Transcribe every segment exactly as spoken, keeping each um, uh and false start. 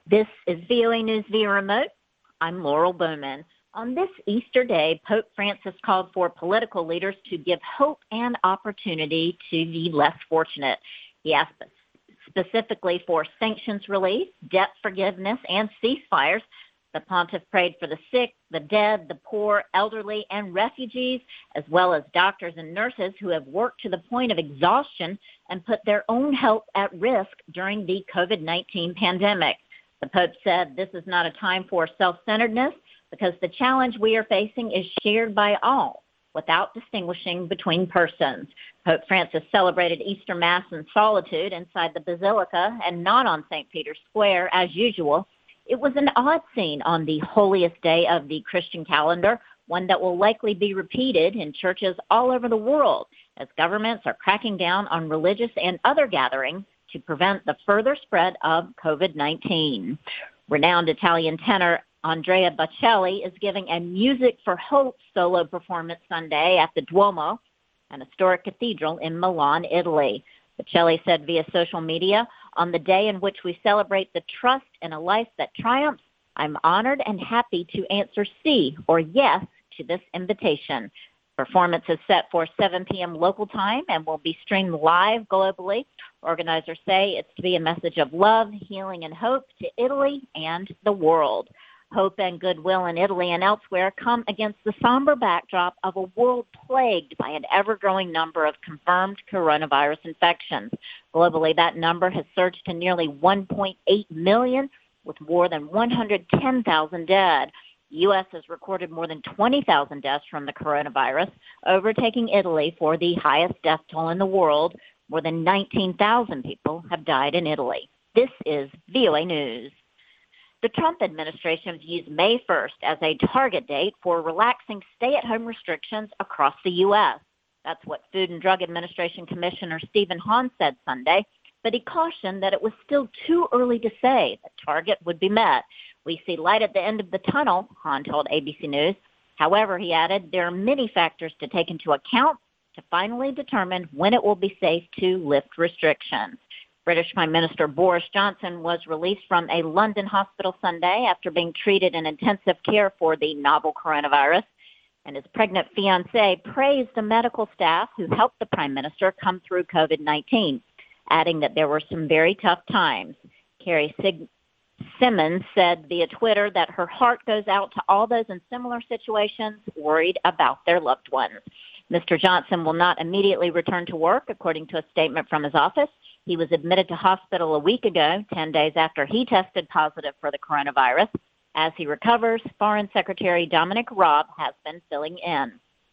This is V O A News via remote. I'm Laurel Bowman. On this Easter day, Pope Francis called for political leaders to give hope and opportunity to the less fortunate. He asked specifically for sanctions relief, debt forgiveness, and ceasefires. The pontiff prayed for the sick, the dead, the poor, elderly, and refugees, as well as doctors and nurses who have worked to the point of exhaustion and put their own health at risk during the COVID nineteen pandemic. The Pope said this is not a time for self-centeredness because the challenge we are facing is shared by all without distinguishing between persons. Pope Francis celebrated Easter Mass in solitude inside the Basilica and not on Saint Peter's Square as usual. It was an odd scene on the holiest day of the Christian calendar, one that will likely be repeated in churches all over the world as governments are cracking down on religious and other gatherings to prevent the further spread of COVID nineteen. Renowned Italian tenor Andrea Bocelli is giving a Music for Hope solo performance Sunday at the Duomo, an historic cathedral in Milan, Italy. Bocelli said via social media, "On the day in which we celebrate the trust in a life that triumphs, I'm honored and happy to answer sí or yes to this invitation." Performance is set for seven p.m. local time and will be streamed live globally. Organizers say it's to be a message of love, healing, and hope to Italy and the world. Hope and goodwill in Italy and elsewhere come against the somber backdrop of a world plagued by an ever-growing number of confirmed coronavirus infections. Globally, that number has surged to nearly one point eight million, with more than one hundred ten thousand dead. The U S has recorded more than twenty thousand deaths from the coronavirus, overtaking Italy for the highest death toll in the world. More than nineteen thousand people have died in Italy. This is V O A News. The Trump administration views May first as a target date for relaxing stay-at-home restrictions across the U S. That's what Food and Drug Administration Commissioner Stephen Hahn said Sunday, but he cautioned that it was still too early to say the target would be met. "We see light at the end of the tunnel," Hahn told A B C News. However, he added, there are many factors to take into account to finally determine when it will be safe to lift restrictions. British Prime Minister Boris Johnson was released from a London hospital Sunday after being treated in intensive care for the novel coronavirus. And his pregnant fiancée praised the medical staff who helped the Prime Minister come through COVID nineteen, adding that there were some very tough times. Carrie Sig- Simmons said via Twitter that her heart goes out to all those in similar situations worried about their loved ones. Mister Johnson will not immediately return to work, according to a statement from his office. He was admitted to hospital a week ago, ten days after he tested positive for the coronavirus. As he recovers, Foreign Secretary Dominic Raab has been filling in.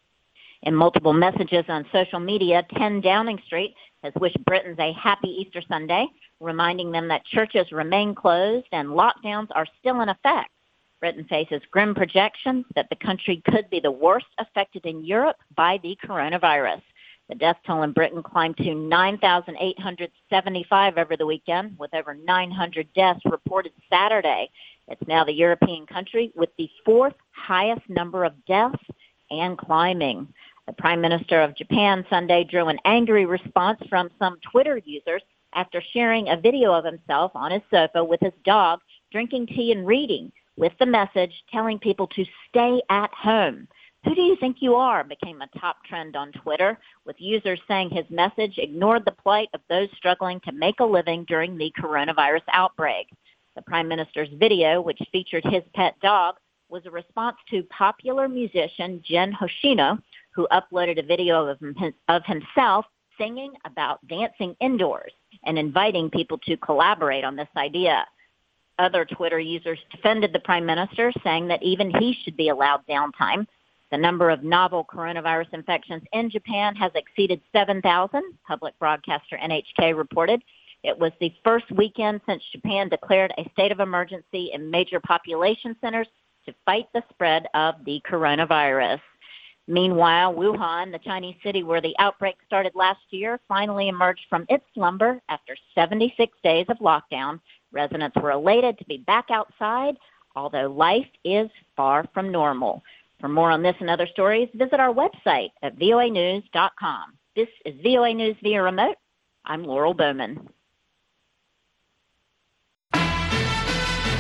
In multiple messages on social media, ten Downing Street has wished Britons a happy Easter Sunday, reminding them that churches remain closed and lockdowns are still in effect. Britain faces grim projections that the country could be the worst affected in Europe by the coronavirus. The death toll in Britain climbed to nine thousand eight hundred seventy-five over the weekend, with over nine hundred deaths reported Saturday. It's now the European country with the fourth highest number of deaths and climbing. The Prime Minister of Japan Sunday drew an angry response from some Twitter users after sharing a video of himself on his sofa with his dog, drinking tea and reading, with the message telling people to stay at home. "Who do you think you are?" became a top trend on Twitter, with users saying his message ignored the plight of those struggling to make a living during the coronavirus outbreak. The Prime Minister's video, which featured his pet dog, was a response to popular musician Jen Hoshino, who uploaded a video of, him, of himself singing about dancing indoors and inviting people to collaborate on this idea. Other Twitter users defended the Prime Minister, saying that even he should be allowed downtime. The number of novel coronavirus infections in Japan has exceeded seven thousand, public broadcaster N H K reported. It was the first weekend since Japan declared a state of emergency in major population centers to fight the spread of the coronavirus. Meanwhile, Wuhan, the Chinese city where the outbreak started last year, finally emerged from its slumber after seventy-six days of lockdown. Residents were elated to be back outside, although life is far from normal. For more on this and other stories, visit our website at V O A news dot com. This is V O A News via remote. I'm Laurel Bowman.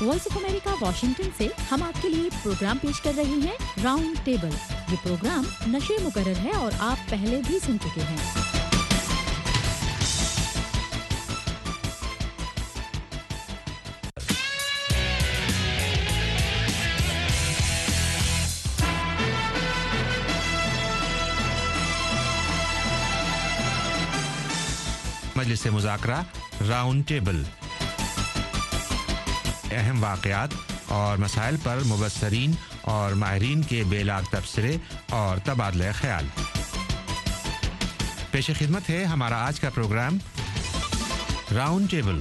Voice of America Washington से हम आपके लिए programme पेश कर रहे हैं round table. ये programme नशे मुकर्रर है और आप पहले भी सुन चुके हैं। मजलिस मुज़ाकरा राउंड टेबल, अहम वाक़यात और मसाइल पर मुबस्सरीन और माहिरीन के बेलाग तबसरे और तबादला ख्याल। पेश खिदमत है हमारा आज का प्रोग्राम राउंड टेबल।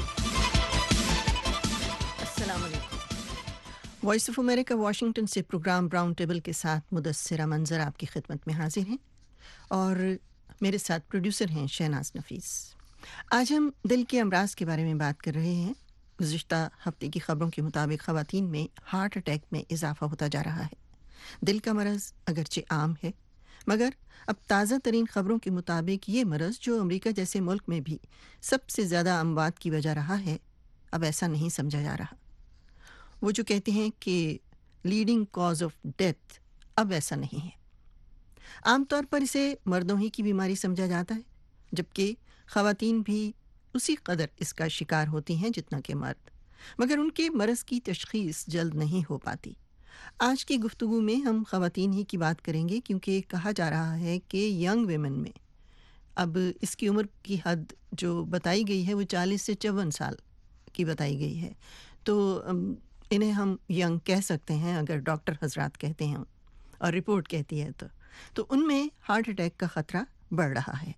अस्सलाम वालेकुम। वॉइस ऑफ अमेरिका वाशिंगटन से प्रोग्राम राउंड टेबल के साथ मुदस्सिरा मंजर आपकी खिदमत में हाजिर हैं और मेरे साथ प्रोड्यूसर हैं शहनाज नफीस। आज हम दिल के अमराज के बारे में बात कर रहे हैं। गुज़िश्ता हफ्ते की ख़बरों के मुताबिक ख़वातीन में हार्ट अटैक में इजाफ़ा होता जा रहा है। दिल का मरज़ अगरचे आम है, मगर अब ताज़ा तरीन ख़बरों के मुताबिक ये मरज़ जो अमेरिका जैसे मुल्क में भी सबसे ज़्यादा अमवात की वजह रहा है, अब ऐसा नहीं समझा जा रहा। वो जो कहते हैं कि लीडिंग कॉज ऑफ डेथ, अब ऐसा नहीं है। आम तौर पर इसे मर्दों ही की बीमारी समझा जाता है, जबकि ख़वातीन भी उसी कदर इसका शिकार होती हैं जितना कि मर्द, मगर उनके मरज़ की तशख़ीस जल्द नहीं हो पाती। आज की गुफ्तगू में हम ख़वातीन ही की बात करेंगे, क्योंकि कहा जा रहा है कि यंग वेमेन में अब इसकी उम्र की हद जो बताई गई है वो चालीस से चौवन साल की बताई गई है। तो इन्हें हम यंग कह सकते हैं अगर डॉक्टर हजरात कहते हैं और रिपोर्ट कहती है तो तो उनमें हार्ट अटैक का ख़तरा बढ़ रहा है।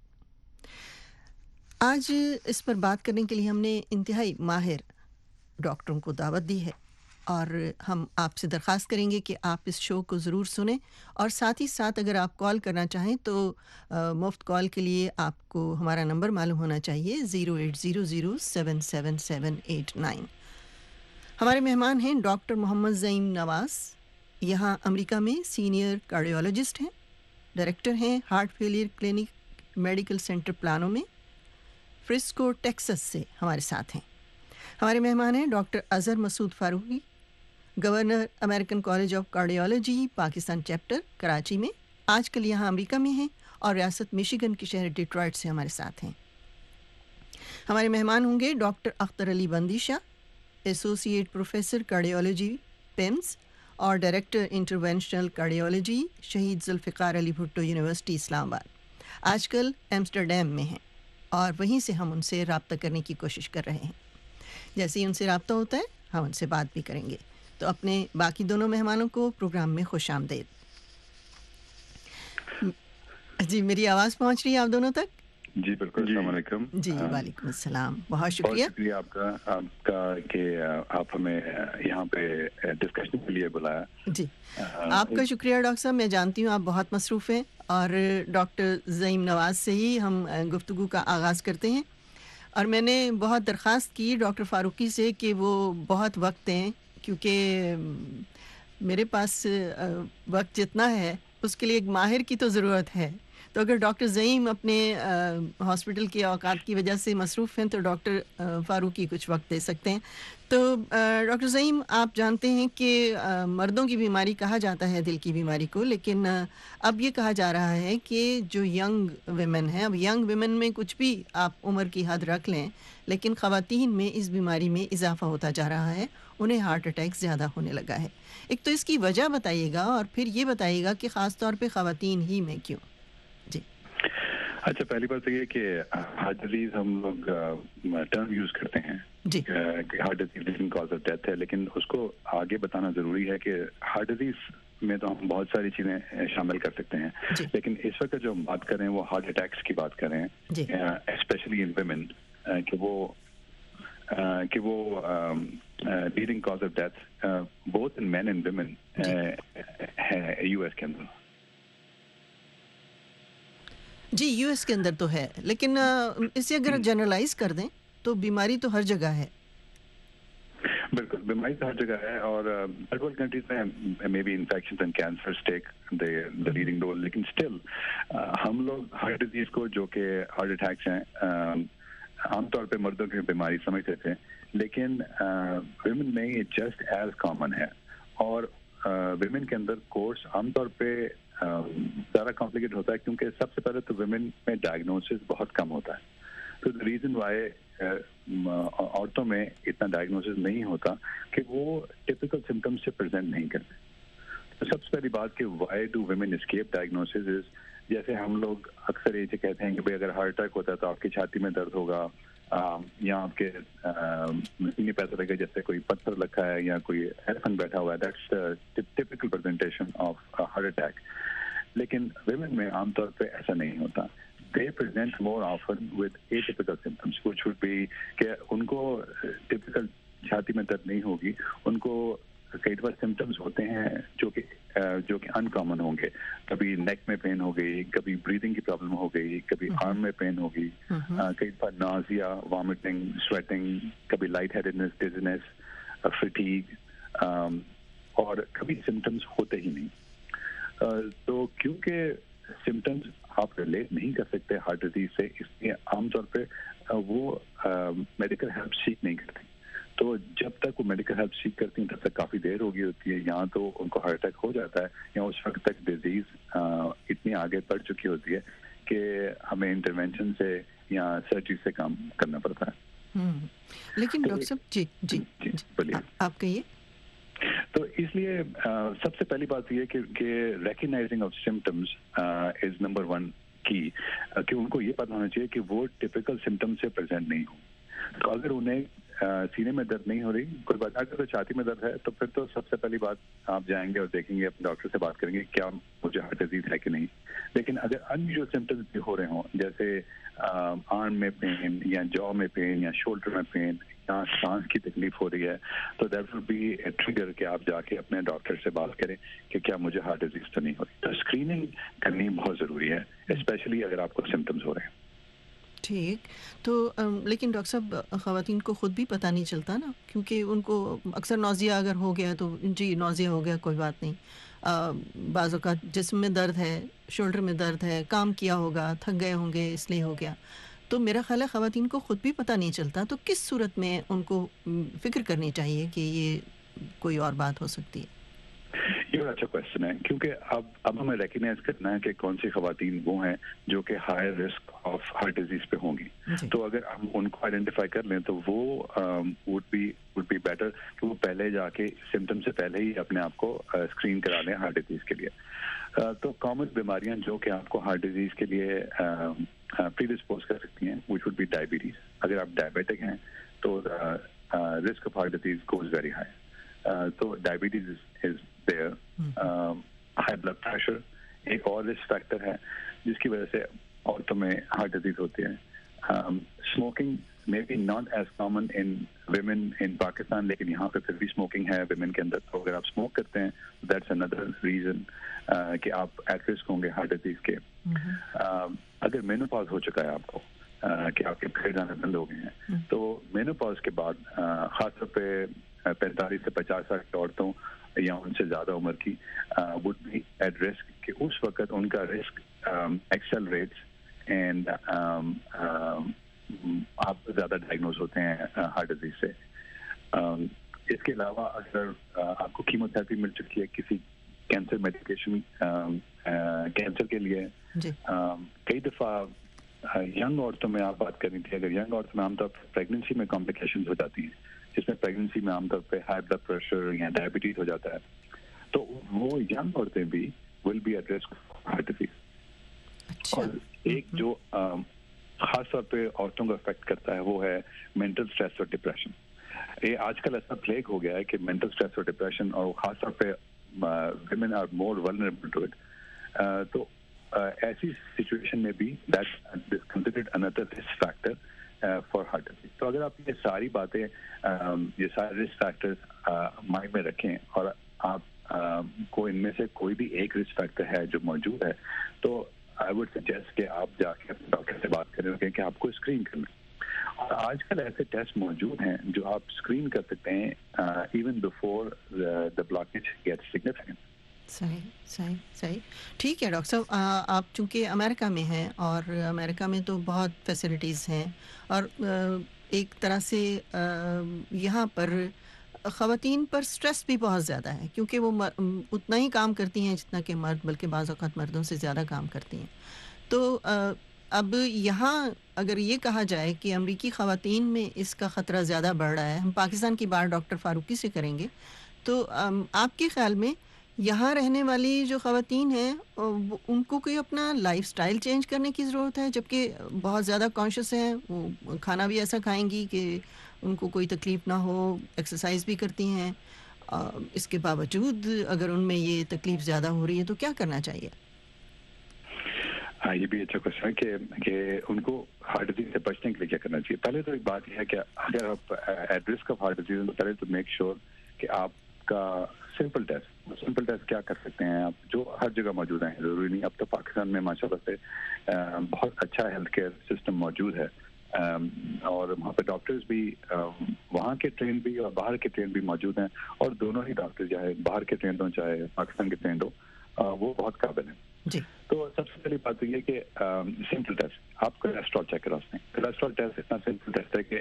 आज इस पर बात करने के लिए हमने इंतहाई माहिर डॉक्टरों को दावत दी है और हम आपसे दरख्वास्त करेंगे कि आप इस शो को ज़रूर सुनें और साथ ही साथ अगर आप कॉल करना चाहें तो मुफ्त कॉल के लिए आपको हमारा नंबर मालूम होना चाहिए zero eight zero zero seven seven seven eight nine. हमारे मेहमान हैं डॉक्टर मोहम्मद ज़ईम नवाज़, यहाँ अमेरिका में सीनियर कार्डियोलॉजिस्ट हैं, डायरेक्टर हैं heart failure clinic medical centre Plano में, फ्रिस्को टेक्सास से हमारे साथ हैं। हमारे मेहमान हैं doctor Azhar Masood Farooqui, governor American college of cardiology Pakistan chapter Karachi में, आजकल यहाँ अमेरिका में हैं और रियासत मिशिगन के शहर डिट्रॉइट से हमारे साथ हैं। हमारे मेहमान होंगे doctor Akhtar Ali Bandesha, associate professor cardiology PIMS और director interventional cardiology Shaheed Zulfikar Ali Bhutto university Islamabad, आजकल एम्स्टरडैम में हैं और वहीं से हम उनसे रब्ता करने की कोशिश कर रहे हैं। जैसे ही उनसे रब्ता होता है हम उनसे बात भी करेंगे। तो अपने बाकी दोनों मेहमानों को प्रोग्राम में खुश आमदेद। जी, मेरी आवाज़ पहुंच रही है आप दोनों तक? जी बिल्कुल। अस्सलाम वालेकुम। जी वालेकुम अस्सलाम। बहुत शुक्रिया बहुत शुक्रिया आपका आपका कि आप हमें यहाँ पे डिस्कशन के लिए बुलाया। जी आपका शुक्रिया डॉक्टर साहब। मैं जानती हूँ आप बहुत मसरूफ़ हैं और डॉक्टर ज़ईम नवाज़ से ही हम गुफ्तगू का आगाज़ करते हैं। और मैंने बहुत दरख्वास्त की डॉक्टर फ़ारूकी से कि वो बहुत वक्त दें, क्योंकि मेरे पास वक्त जितना है उसके लिए एक माहिर की तो ज़रूरत है। तो अगर डॉक्टर ज़ईम अपने हॉस्पिटल के औकात की वजह से मसरूफ़ हैं तो डॉक्टर फ़ारूकी कुछ वक्त दे सकते हैं। तो डॉक्टर ज़ईम, आप जानते हैं कि मर्दों की बीमारी कहा जाता है दिल की बीमारी को, लेकिन अब ये कहा जा रहा है कि जो यंग वेमेन हैं, अब यंग वेमेन में कुछ भी आप उम्र की हद रख लें, लेकिन ख़वातीन में इस बीमारी में इजाफ़ा होता जा रहा है, उन्हें हार्ट अटैक ज़्यादा होने लगा है। एक तो इसकी वजह बताइएगा और फिर ये बताइएगा कि ख़ास तौर पे ख़वातीन ही में क्यों। जी अच्छा, पहली बात तो ये कि हार्ट डिजीज हम लोग टर्म यूज करते हैं जी कि heart disease leading cause of death है, लेकिन उसको आगे बताना जरूरी है कि हार्ट डिजीज में तो हम बहुत सारी चीजें शामिल कर सकते हैं, लेकिन इस वक्त जो हम बात कर रहे हैं वो हार्ट अटैक्स की बात कर रहे हैं, स्पेशली इन वुमेन, कि वो कि वो leading cause of death both in men and women है यूएस के अंदर। जी यूएस के अंदर तो है, लेकिन इसे अगर जनरलाइज कर दें तो बीमारी तो हर जगह है। बिल्कुल, बीमारी तो हर जगह है और थर्ड वर्ल्ड कंट्रीज में may be infections and cancer take the leading role, लेकिन स्टिल हम लोग हार्ट डिजीज को, जो कि हार्ट अटैक्स हैं, عام طور پہ مردوں کی بیماری سمجھتے تھے، لیکن ویمن میں یہ جسٹ ایز کامن ہے. اور ویمن کے اندر کورس عام طور پہ زیادہ کمپلیکیٹ ہوتا ہے کیونکہ سب سے پہلے تو ویمن میں ڈائگنوسس بہت کم ہوتا ہے. تو ریزن وائی عورتوں میں اتنا ڈائگنوسس نہیں ہوتا کہ وہ ٹپیکل سمٹمس سے پریزنٹ نہیں کرتے. تو سب سے پہلی بات کہ why do women escape diagnosis is, جیسے ہم لوگ اکثر یہ کہتے ہیں کہ بھائی اگر ہارٹ اٹیک ہوتا ہے تو آپ کی چھاتی میں درد ہوگا یا آپ کے سینے پہ ایسا لگے جیسے کوئی پتھر رکھا ہے یا کوئی ایلیفنٹ بیٹھا ہوا ہے. That's typical presentation of heart attack. لیکن ویمن میں عام طور پہ ایسا نہیں ہوتا. They present more often with atypical symptoms, which would be کہ ان کو ٹپیکل چھاتی میں درد نہیں ہوگی، ان کو کئی بار سمٹمز ہوتے ہیں جو کہ جو کہ ان کامن ہوں گے. کبھی نیک میں پین ہو گئی، کبھی بریدنگ کی پرابلم ہو گئی، کبھی آرم میں پین ہوگی، کئی بار نازیا، وامٹنگ، سویٹنگ، کبھی لائٹ ہیڈنس، ڈیزنس، فٹیگ، اور کبھی سمٹمز ہوتے ہی نہیں. تو کیونکہ سمٹمز آپ ریلیٹ نہیں کر سکتے ہارٹ ڈیزیز سے، اس لیے عام طور پہ وہ میڈیکل ہیلپ سیکھ نہیں کرتی. تو جب تک وہ میڈیکل ہیلپ سیکھ کرتی ہیں تب تک کافی دیر ہو گئی ہوتی ہے، یہاں تو ان کو ہارٹ اٹیک ہو جاتا ہے یا اس وقت تک ڈیزیز اتنی آگے بڑھ چکی ہوتی ہے کہ ہمیں انٹرونشن سے یا سرجری سے کام کرنا پڑتا ہے. لیکن ڈاکٹر صاحب جی جی بولیے آپ کہیے. تو اس لیے سب سے پہلی بات یہ کہ recognising of symptoms is number one کی، کہ ان کو یہ پتا ہونا چاہیے کہ وہ ٹپیکل سمٹم سے پریزنٹ نہیں ہوں. تو اگر انہیں سینے میں درد نہیں ہو رہی، کوئی بات اگر تو چھاتی میں درد ہے، تو پھر تو سب سے پہلی بات آپ جائیں گے اور دیکھیں گے، اپنے ڈاکٹر سے بات کریں گے کیا مجھے ہارٹ ڈیزیز ہے کہ نہیں. لیکن اگر انیوژل سمٹمز بھی ہو رہے ہوں، جیسے آرم میں پین یا جو میں پین یا شولڈر میں پین یا سانس کی تکلیف ہو رہی ہے، تو that will be a trigger کہ آپ جا کے اپنے ڈاکٹر سے بات کریں کہ کیا مجھے ہارٹ ڈیزیز تو نہیں ہو رہی. تو اسکریننگ کرنی بہت ضروری ہے، اسپیشلی اگر آپ کو سمٹمز ہو رہے ہیں. ٹھیک. تو لیکن ڈاکٹر صاحب خواتین کو خود بھی پتہ نہیں چلتا نا، کیونکہ ان کو اکثر نوزیا اگر ہو گیا تو جی نوزیا ہو گیا کوئی بات نہیں، بعض اوقات جسم میں درد ہے، شولڈر میں درد ہے، کام کیا ہوگا، تھک گئے ہوں گے اس لیے ہو گیا. تو میرا خیال ہے خواتین کو خود بھی پتہ نہیں چلتا. تو کس صورت میں ان کو فکر کرنی چاہیے کہ یہ کوئی اور بات ہو سکتی ہے؟ یہ اچھا کوشچن ہے، کیونکہ اب اب ہمیں ریکگنائز کرنا ہے کہ کون سی خواتین وہ ہیں جو کہ higher risk of heart disease پہ ہوں گی. تو اگر ہم ان کو آئیڈینٹیفائی کر لیں تو وہ would be would be better کہ وہ پہلے جا کے سمٹم سے پہلے ہی اپنے آپ کو اسکرین کرا لیں ہارٹ ڈیزیز کے لیے. تو کامن بیماریاں جو کہ آپ کو ہارٹ ڈیزیز کے لیے پری ڈسپوز کر سکتی ہیں، وچ وڈ بی ڈائبٹیز. اگر آپ ڈائبیٹک ہیں تو risk of heart disease goes very high. تو diabetes is there. High blood pressure ایک اور رسک فیکٹر ہے جس کی وجہ سے عورتوں میں ہارٹ ڈیزیز ہوتی ہے. Smoking may be not as common in women in Pakistan, لیکن یہاں پہ پھر بھی اسموکنگ ہے ویمن کے اندر. تو اگر آپ اسموک کرتے ہیں دیٹس اندر ریزن کہ آپ ایٹ رسک ہوں گے ہارٹ ڈیزیز کے. اگر مینوپاز ہو چکا ہے آپ کو کہ آپ کے پیریڈ آنا بند ہو گئے ہیں، تو مینوپاز کے بعد خاص طور پہ پینتالیس سے پچاس سال کی عورتوں یا ان سے زیادہ عمر کی وڈ بی ایٹ رسک کہ اس وقت ان کا رسک ایکسلریٹس اینڈ آپ زیادہ ڈائگنوز ہوتے ہیں ہارٹ ڈیزیز سے. اس کے علاوہ اگر آپ کو کیمو تھراپی مل چکی ہے کسی کینسر میڈیکیشن کینسر کے لیے، کئی دفعہ ینگ عورتوں میں آپ بات کرنی تھی، اگر ینگ عورتوں میں عام طور پر پریگننسی میں کمپلیکیشنز ہو جاتی ہیں، جس میں پریگننسی میں عام طور پہ ہائی بلڈ پریشر یا ڈائبٹیز ہو جاتا ہے، تو وہ ینگ عورتیں بھی will be at risk heart disease. اور ایک جو خاص طور پہ عورتوں کو افیکٹ کرتا ہے وہ ہے مینٹل اسٹریس اور ڈپریشن. یہ آج کل ایسا پلیگ ہو گیا ہے کہ مینٹل اسٹریس اور ڈپریشن، اور خاص طور پہ women are more vulnerable to it. تو ایسی سچویشن میں بھی that is considered another risk factor for heart disease. تو اگر آپ یہ ساری باتیں یہ سارے رسک فیکٹر مائنڈ میں رکھیں اور آپ کو ان میں سے کوئی بھی ایک رسک فیکٹر ہے جو موجود ہے، تو آئی وڈ سجیسٹ کہ آپ جا کے اپنے ڈاکٹر سے بات کریں کہ آپ کو اسکرین کرنا. اور آج کل ایسے ٹیسٹ موجود ہیں جو آپ اسکرین کر سکتے ہیں even before the blockage get significant. सही सही सही ठीक है डॉक्टर साहब, आ, आप चूँकि अमेरिका में हैं और अमेरिका में तो बहुत फैसिलिटीज़ हैं और आ, एक तरह से आ, यहाँ पर ख़वातीन पर स्ट्रेस भी बहुत ज़्यादा है क्योंकि वो मर, उतना ही काम करती हैं जितना कि मर्द, बल्कि बाज़ औक़ात मर्दों से ज़्यादा काम करती हैं। तो आ, अब यहाँ अगर ये कहा जाए कि अमरीकी ख़वातीन में इसका ख़तरा ज़्यादा बढ़ रहा है, हम पाकिस्तान की बात डॉक्टर फ़ारूकी से करेंगे, तो अम, आपके ख़्याल में यहाँ रहने वाली जो ख़वातीन हैं अ, वो उनको कोई अपना लाइफ़स्टाइल चेंज करने की ज़रूरत है? जबकि बहुत ज़्यादा कॉन्शियस हैं, वो खाना भी ऐसा खाएँगी कि उनको कोई तकलीफ़ ना हो, एक्सरसाइज़ भी करती हैं। अ, इसके बावजूद अगर उनमें ये तकलीफ़ ज़्यादा हो रही है तो क्या करना चाहिए? हाँ, ये भी अच्छा क्वेश्चन है कि कि उनको हार्ट डिजीज से बचने के लिए क्या करना चाहिए। पहले तो एक बात यह है कि अगर आप at risk of heart disease तो पहले तो मेक श्योर कि आपका सिंपल टेस्ट सिंपल टेस्ट क्या कर सकते हैं आप, जो हर जगह मौजूद हैं। ज़रूरी नहीं, अब तो पाकिस्तान में माशाल्लाह से बहुत अच्छा हेल्थ केयर सिस्टम मौजूद है और वहाँ पे डॉक्टर्स भी वहाँ के ट्रेन भी और बाहर के ट्रेन भी मौजूद हैं और दोनों ही डॉक्टर चाहे बाहर के ट्रेन हो चाहे पाकिस्तान के ट्रेन हो वो बहुत काबिल हैं। जी। तो सबसे पहली बात तो ये कि सिंपल टेस्ट आप कोलेस्ट्रॉल चेक करा सकते हैं। कोलेस्ट्रॉल टेस्ट इतना सिंपल टेस्ट है कि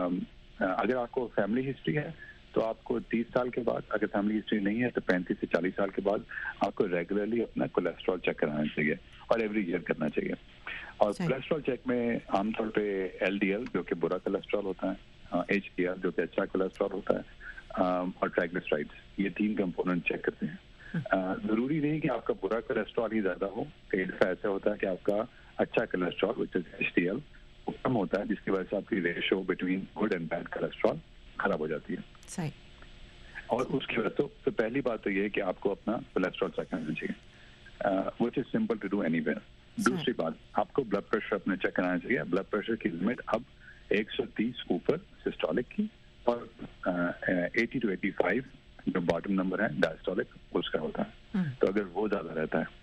अगर आपको फैमिली हिस्ट्री है तो आपको तीस साल के बाद, अगर फैमिली हिस्ट्री नहीं है तो पैंतीस से चालीस साल के बाद आपको रेगुलरली अपना कोलेस्ट्रॉल चेक कराना चाहिए और एवरी ईयर करना चाहिए। और कोलेस्ट्रॉल चेक में आमतौर पे एल डी एल जो कि बुरा कोलेस्ट्रॉल होता है, एच डी एल जो कि अच्छा कोलेस्ट्रॉल होता है और ट्राइग्लिसराइड्स, ये तीन कंपोनेंट चेक करते हैं। जरूरी नहीं कि आपका बुरा कोलेस्ट्रॉल ही ज्यादा हो, कई दफा ऐसा होता है कि आपका अच्छा cholesterol which is H D L वो कम होता है, जिसकी वजह से आपकी ratio between good and bad cholesterol खराब हो जाती है। सही। और उसकी वजह तो, तो पहली बात तो ये है कि आपको अपना कोलेस्ट्रॉल चेक करना चाहिए, which is simple to do anywhere. दूसरी बात, आपको ब्लड प्रेशर अपने चेक कराना चाहिए। ब्लड प्रेशर की लिमिट अब एक सौ तीस ऊपर सिस्टोलिक की और अस्सी टू पचासी जो बॉटम नंबर है डायस्टोलिक उसका होता है, तो अगर वो ज्यादा रहता है।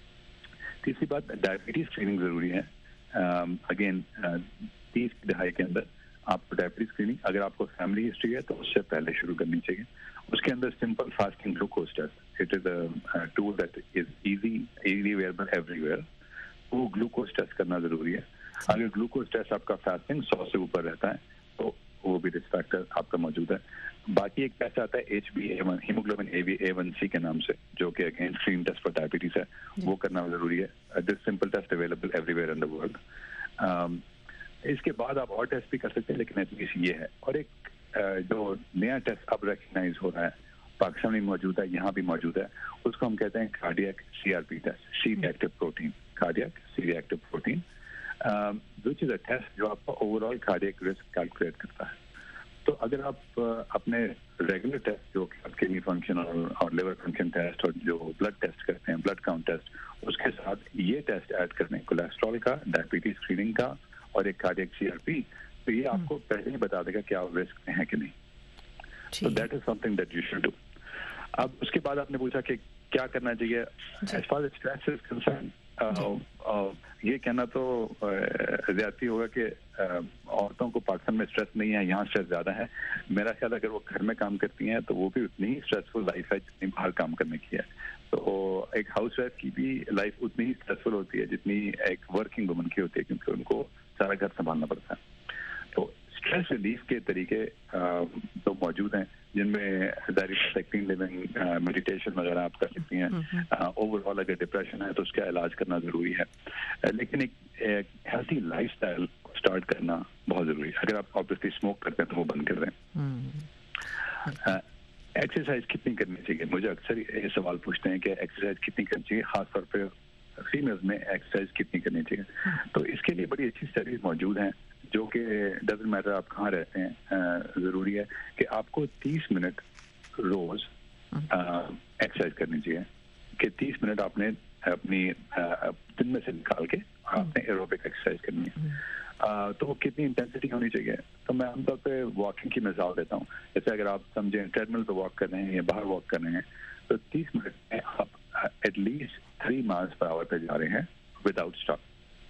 तीसरी बात, डायबिटीज स्क्रीनिंग जरूरी है। अगेन तीस की दहाई के अंदर आपको डायबिटीज स्क्रीनिंग, अगर आपको फैमिली हिस्ट्री है तो उससे पहले शुरू करनी चाहिए। उसके अंदर simple fasting glucose test, it is a tool that is easy easily available everywhere. वो ग्लूकोज टेस्ट करना जरूरी है। अगर ग्लूकोज टेस्ट आपका फास्टिंग सौ से ऊपर रहता है तो वो भी रिस्क फैक्टर आपका मौजूद है। बाकी एक टेस्ट आता है H B A one, haemoglobin A one C के नाम से, जो कि again screen test for diabetes है, वो करना जरूरी है। This simple test available everywhere in the world. इसके बाद आप और टेस्ट भी कर सकते हैं, लेकिन एटलीस्ट ये है। और एक uh, जो नया टेस्ट अब रिकग्नाइज हो रहा है, पाकिस्तान में मौजूद है, यहाँ भी मौजूद है, उसको हम कहते हैं cardiac C R P test, C reactive protein, cardiac C reactive protein, which is a test जो आपका ओवरऑल कार्डियक रिस्क कैलकुलेट करता है। तो अगर आप अपने रेगुलर टेस्ट जो किडनी फंक्शन और, और लिवर फंक्शन टेस्ट और जो ब्लड टेस्ट करते हैं, ब्लड काउंट टेस्ट, उसके साथ ये टेस्ट ऐड करने, कोलेस्ट्रॉल का, डायबिटीज स्क्रीनिंग का और एक कार्डियक सीआरपी, तो ये आपको पहले ही बता देगा कि आप रिस्क में हैं कि नहीं। तो that is something that you should do. अब उसके बाद आपने पूछा कि क्या करना चाहिए as far as stress is concern. ये कहना तो ज्यादती होगा कि औरतों को पाकिस्तान में स्ट्रेस नहीं है, यहाँ स्ट्रेस ज्यादा है। मेरा ख्याल अगर वो घर में काम करती हैं तो वो भी उतनी ही स्ट्रेसफुल लाइफ है जितनी बाहर काम करने की है। तो एक हाउस वाइफ की भी लाइफ उतनी ही स्ट्रेसफुल होती है जितनी एक वर्किंग वुमन की होती है, क्योंकि उनको सारा घर संभालना पड़ता है। तो स्ट्रेस रिलीफ के तरीके तो मौजूद हैं, जिनमें एक्टिंग लिविंग, मेडिटेशन वगैरह आप कर सकती हैं। ओवरऑल अगर डिप्रेशन है तो उसका इलाज करना जरूरी है, लेकिन एक, एक हेल्थी लाइफस्टाइल स्टार्ट करना बहुत जरूरी है। अगर आप ऑब्वियसली स्मोक करते हैं तो वो बंद कर दें। एक्सरसाइज कितनी करनी चाहिए, मुझे अक्सर ये सवाल पूछते हैं कि एक्सरसाइज कितनी करनी चाहिए, खासतौर पर फीमेल्स में एक्सरसाइज कितनी करनी चाहिए। तो इसके लिए बड़ी अच्छी स्टडीज मौजूद हैं, जो कि डजंट मैटर आप कहाँ रहते हैं, ज़रूरी है कि आपको तीस मिनट रोज एक्सरसाइज करनी चाहिए, कि तीस मिनट आपने अपनी दिन में से निकाल के आपने एरोबिक एक्सरसाइज करनी है। आ, तो कितनी इंटेंसिटी होनी चाहिए, तो मैं आमतौर पे वॉकिंग की मिसाल देता हूँ। जैसे अगर आप समझें ट्रेडमिल पे वॉक कर रहे हैं या बाहर वॉक कर रहे हैं, तो तीस मिनट में आप at least three miles per hour पे जा रहे हैं विदाउट स्टॉप।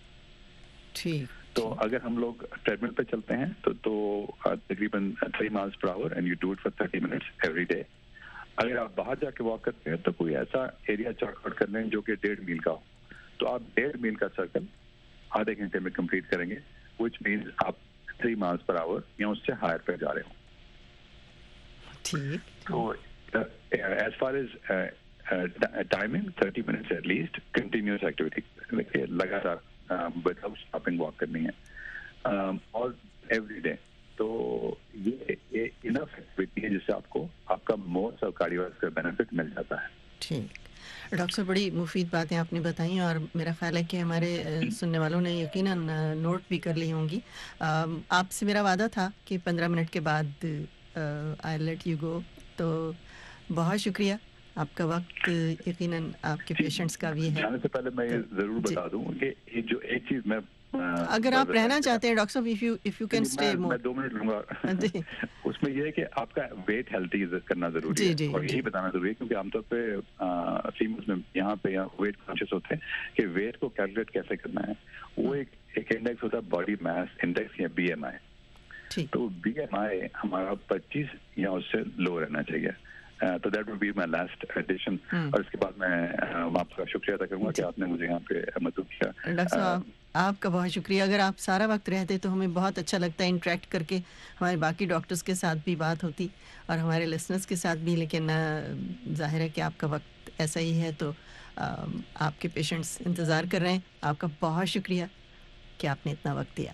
ठीक। तो अगर हम लोग ट्रेडमिल पे चलते हैं तो तो तकरीबन three miles per hour and you do it for thirty minutes every day. अगर आप बाहर जाके वॉक करते हैं तो कोई ऐसा एरिया चॉक आउट कर लें जो कि डेढ़ मील का हो, तो आप डेढ़ मील का सर्कल आधे घंटे में कंप्लीट करेंगे, विच मीन्स आप थ्री माइल्स पर आवर या उससे हायर पे जा रहे हो. ठीक. तो as far as timing thirty minutes at least continuous activity लगातार विदाउट स्टॉपिंग वॉक करनी है, um, और एवरी डे. तो ये, ये इनफ एक्टिविटी है जिससे आपको आपका मोस्ट ऑफ कार्डियोवैस्कुलर बेनिफिट मिल जाता है. ठीक. डॉक्टर साहब बड़ी मुफीद बातें आपने बताई और मेरा ख्याल है कि हमारे सुनने वालों ने यकीनन नोट भी कर ली होंगी. आपसे मेरा वादा था कि पंद्रह मिनट के बाद आई लेट यू गो, तो बहुत शुक्रिया. आपका वक्त यकीनन आपके पेशेंट्स का भी है. जाने से पहले मैं ये जरूर बता दूं कि ये जो एक चीज मैं अगर आप रहना चाहते हैं डॉक्टर साहब, if you if you can stay more, मैं दो मिनट लूंगा. उसमें ये है कि आपका वेट हेल्थी करना जरूरी जी, है जी, और यही बताना जरूरी है, क्योंकि आमतौर पे फीमेल्स में यहाँ पे यहाँ वेट कॉन्शियस होते हैं कि वेट को कैलकुलेट कैसे करना है. वो एक एक इंडेक्स होता है बॉडी मास इंडेक्स या बी एम आई. तो बी एम आई हमारा पच्चीस या उससे लो रहना चाहिए. तो that would be my last edition. और इसके बाद मैं आपका शुक्रिया अदा करूंगा कि आपने मुझे यहाँ पे मदद किया. डॉक्टर साहब आपका बहुत शुक्रिया. अगर आप सारा वक्त रहते तो हमें बहुत अच्छा लगता है इंटरेक्ट करके, हमारे बाकी डॉक्टर्स के साथ भी बात होती और हमारे लिसनर्स के साथ भी, लेकिन जाहिर है कि आपका वक्त ऐसा ही है, तो आपके पेशेंट्स इंतज़ार कर रहे हैं. आपका बहुत शुक्रिया कि आपने इतना वक्त दिया.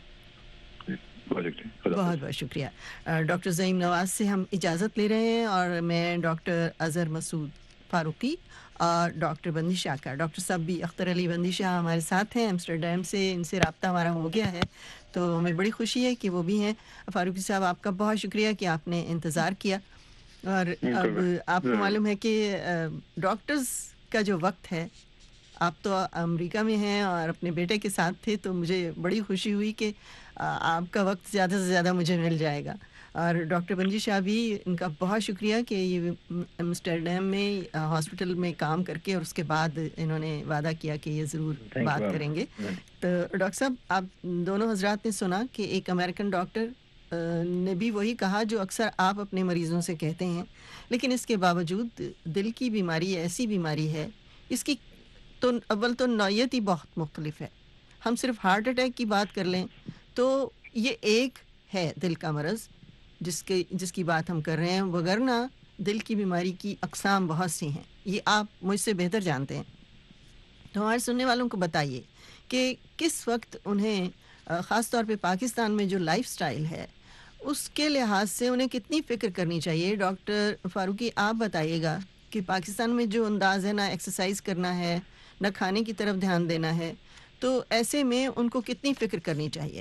बहुत बहुत शुक्रिया. डॉक्टर ज़हीम नवाज से हम इजाज़त ले रहे हैं और मैं डॉक्टर अज़हर मसूद फारूकी और डॉक्टर बंदी शाह का, डॉक्टर साहब भी अख्तर अली बंदी शाह हमारे साथ हैं एम्स्टरडैम से. इनसे रब्ता हमारा हो गया है, तो हमें बड़ी खुशी है कि वो भी हैं. फारूकी साहब आपका बहुत शुक्रिया कि आपने इंतज़ार किया. और अब आपको मालूम है कि डॉक्टर्स का जो वक्त है, आप तो अमेरिका में हैं और अपने बेटे के साथ थे, तो मुझे बड़ी खुशी हुई कि आपका वक्त ज़्यादा से ज़्यादा मुझे मिल जाएगा. और डॉक्टर बंजी शाह भी, इनका बहुत शुक्रिया कि ये एम्स्टरडैम में हॉस्पिटल में काम करके और उसके बाद इन्होंने वादा किया कि ये ज़रूर बात करेंगे. तो डॉक्टर साहब आप दोनों हजरात ने सुना कि एक अमेरिकन डॉक्टर ने भी वही कहा जो अक्सर आप अपने मरीज़ों से कहते हैं, लेकिन इसके बावजूद दिल की बीमारी ऐसी बीमारी है, इसकी तो अव्वल तो नौयत ही बहुत मुख्तलिफ है. हम सिर्फ हार्ट अटैक की बात कर लें तो ये एक है दिल का मरज़ जिसके जिसकी बात हम कर रहे हैं, वगरना दिल की बीमारी की अक़साम बहुत सी हैं. ये आप मुझसे बेहतर जानते हैं. तो हमारे सुनने वालों को बताइए कि किस वक्त उन्हें ख़ास तौर पे पाकिस्तान में जो लाइफस्टाइल है उसके लिहाज से उन्हें कितनी फ़िक्र करनी चाहिए. डॉक्टर फारूकी आप बताइएगा कि पाकिस्तान में जो अंदाज़ है, ना एक्सरसाइज करना है ना खाने की तरफ ध्यान देना है, तो ऐसे में उनको कितनी फ़िक्र करनी चाहिए.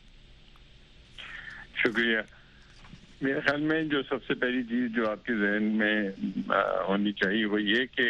शुक्रिया. मेरे ख्याल में जो सबसे पहली चीज़ जो आपके जहन में आ, होनी चाहिए वो ये कि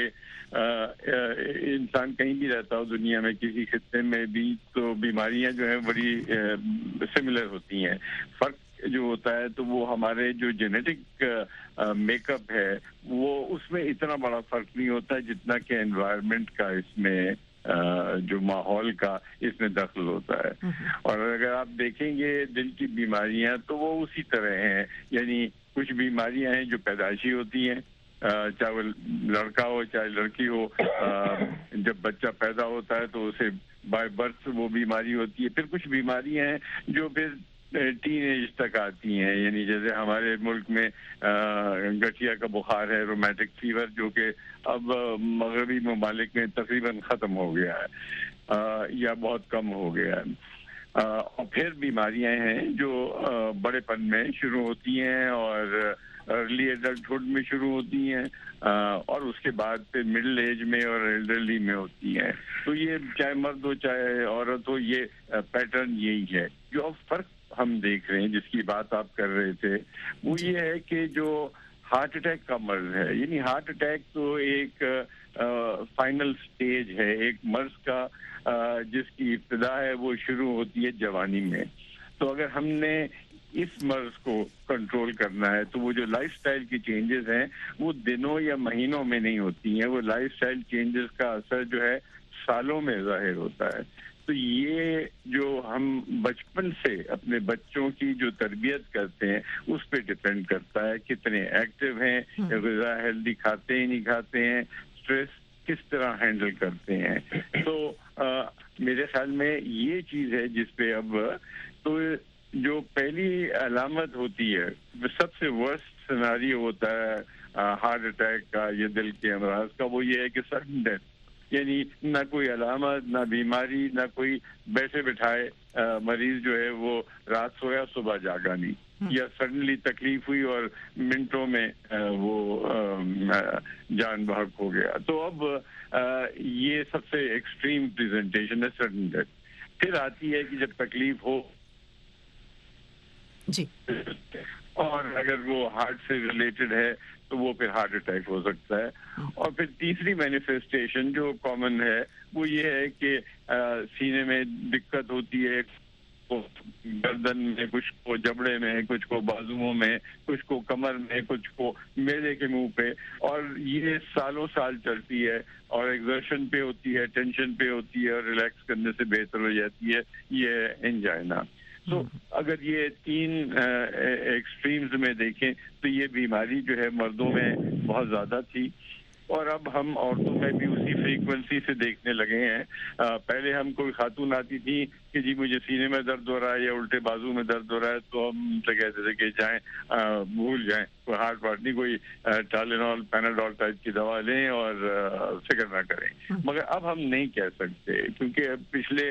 इंसान कहीं भी रहता हो दुनिया में, किसी खित्ते में भी, तो बीमारियां जो हैं बड़ी सिमिलर होती हैं. फ़र्क जो होता है तो वो हमारे जो जेनेटिक मेकअप है वो उसमें इतना बड़ा फ़र्क नहीं होता जितना कि एनवायरनमेंट का इसमें Uh, जो माहौल का इसमें दखल होता है. और अगर आप देखेंगे दिल की बीमारियां तो वो उसी तरह हैं. यानी कुछ बीमारियां हैं जो पैदाइशी होती हैं, uh, चाहे वो लड़का हो चाहे लड़की हो. uh, जब बच्चा पैदा होता है तो उसे बाय बर्थ वो बीमारी होती है. फिर कुछ बीमारियां हैं जो फिर टीन एज तक आती हैं. यानी जैसे हमारे मुल्क में गठिया का बुखार है, रोमेटिक फीवर, जो कि अब मगरबी ममालिक में तकरीबन ख़त्म हो गया है आ, या बहुत कम हो गया है. आ, और फिर बीमारियां हैं जो आ, बड़ेपन में शुरू होती हैं और अर्ली एडल्टहुड में शुरू होती हैं और उसके बाद फिर मिडिल एज में और एल्डरली में होती हैं. तो ये चाहे मर्द हो चाहे औरत हो, ये पैटर्न यही है. जो अब फ़र्क हम देख रहे हैं, जिसकी बात आप कर रहे थे, वो ये है कि जो हार्ट अटैक का मर्ज है, यानी हार्ट अटैक तो एक फाइनल स्टेज है एक मर्ज का, आ, जिसकी इब्तिदा है वो शुरू होती है जवानी में. तो अगर हमने इस मर्ज को कंट्रोल करना है तो वो जो लाइफस्टाइल की चेंजेस हैं वो दिनों या महीनों में नहीं होती हैं. वो लाइफस्टाइल चेंजेस का असर जो है सालों में जाहिर होता है. تو یہ جو ہم بچپن سے اپنے بچوں کی جو تربیت کرتے ہیں اس پہ ڈپینڈ کرتا ہے کتنے ایکٹیو ہیں, غذا ہیلدی کھاتے ہی نہیں کھاتے ہیں, اسٹریس کس طرح ہینڈل کرتے ہیں. تو آ, میرے خیال میں یہ چیز ہے جس پہ اب تو جو پہلی علامت ہوتی ہے سب سے ورسٹ سیناریو ہوتا ہے ہارٹ اٹیک کا یا دل کے امراض کا, وہ یہ ہے کہ سڈن ڈیتھ, یعنی نہ کوئی علامت نہ بیماری نہ کوئی بیٹھے بٹھائے مریض جو ہے وہ رات سویا صبح جاگا نہیں, یا سڈنلی تکلیف ہوئی اور منٹوں میں وہ جان بحق ہو گیا. تو اب یہ سب سے ایکسٹریم پریزنٹیشن ہے سڈن ڈیتھ. پھر آتی ہے کہ جب تکلیف ہو جی, اور اگر وہ ہارٹ سے ریلیٹڈ ہے تو وہ پھر ہارٹ اٹیک ہو سکتا ہے. اور پھر تیسری مینیفیسٹیشن جو کامن ہے وہ یہ ہے کہ سینے میں دقت ہوتی ہے, گردن میں, کچھ کو جبڑے میں, کچھ کو بازوؤں میں, کچھ کو کمر میں, کچھ کو میدے کے منہ پہ, اور یہ سالوں سال چلتی ہے اور ایگزرشن پہ ہوتی ہے, ٹینشن پہ ہوتی ہے اور ریلیکس کرنے سے بہتر ہو جاتی ہے یہ انجائنا. تو اگر یہ تین ایکسٹریمز میں دیکھیں تو یہ بیماری جو ہے مردوں میں بہت زیادہ تھی, اور اب ہم عورتوں میں بھی اسی فریکوینسی سے دیکھنے لگے ہیں. پہلے ہم کوئی خاتون آتی تھی کہ جی مجھے سینے میں درد ہو رہا ہے یا الٹے بازو میں درد ہو رہا ہے, تو ہم ان سے کہتے تھے کہ جائیں بھول جائیں, کوئی ہارٹ وارٹ نہیں, کوئی ٹالینول پیناڈول ٹائپ کی دوا لیں اور فکر نہ کریں. مگر اب ہم نہیں کہہ سکتے, کیونکہ پچھلے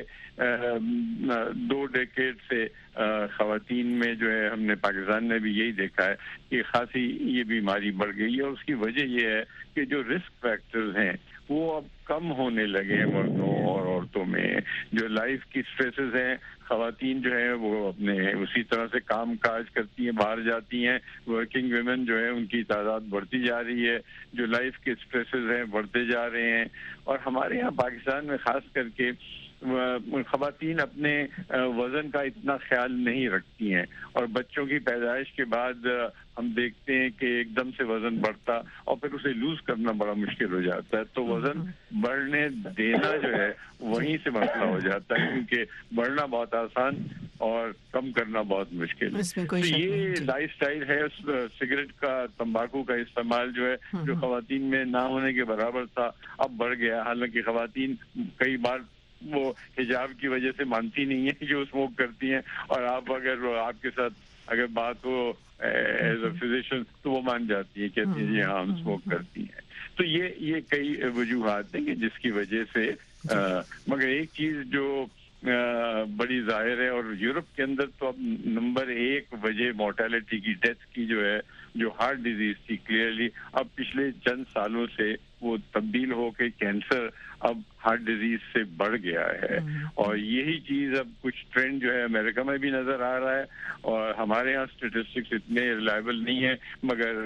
دو ڈیکیڈ سے خواتین میں جو ہے ہم نے پاکستان میں بھی یہی دیکھا ہے کہ خاصی یہ بیماری بڑھ گئی ہے. اور اس کی وجہ یہ ہے کہ جو رسک فیکٹرز ہیں وہ اب کم ہونے لگے ہیں مردوں اور عورتوں میں. جو لائف کی سٹریسز ہیں, خواتین جو ہیں وہ اپنے اسی طرح سے کام کاج کرتی ہیں, باہر جاتی ہیں, ورکنگ ویمن جو ہے ان کی تعداد بڑھتی جا رہی ہے, جو لائف کے سٹریسز ہیں بڑھتے جا رہے ہیں. اور ہمارے یہاں پاکستان میں خاص کر کے خواتین اپنے وزن کا اتنا خیال نہیں رکھتی ہیں, اور بچوں کی پیدائش کے بعد ہم دیکھتے ہیں کہ ایک دم سے وزن بڑھتا اور پھر اسے لوز کرنا بڑا مشکل ہو جاتا ہے. تو وزن بڑھنے دینا جو ہے وہیں سے مسئلہ ہو جاتا ہے, کیونکہ بڑھنا بہت آسان اور کم کرنا بہت مشکل. تو یہ لائف سٹائل ہے. سگریٹ کا, تمباکو کا استعمال جو ہے جو خواتین میں نہ ہونے کے برابر تھا اب بڑھ گیا. حالانکہ خواتین کئی بار وہ حجاب کی وجہ سے مانتی نہیں ہے جو اسموک کرتی ہیں, اور آپ اگر آپ کے ساتھ اگر بات ہو ایز اے فزیشین تو وہ مان جاتی ہے, کہتی ہیں جی ہاں ہم اسموک کرتی ہیں. تو یہ یہ کئی وجوہات ہیں کہ جس کی وجہ سے آ, مگر ایک چیز جو آ, بڑی ظاہر ہے, اور یورپ کے اندر تو اب نمبر ایک وجہ مورٹیلٹی کی, ڈیتھ کی جو ہے جو ہارٹ ڈیزیز تھی کلیئرلی اب پچھلے چند سالوں سے وہ تبدیل ہو کے کینسر اب ہارٹ ڈیزیز سے بڑھ گیا ہے. اور یہی چیز اب کچھ ٹرینڈ جو ہے امریکہ میں بھی نظر آ رہا ہے, اور ہمارے یہاں اسٹیٹسٹکس اتنے ریلائبل نہیں ہیں, مگر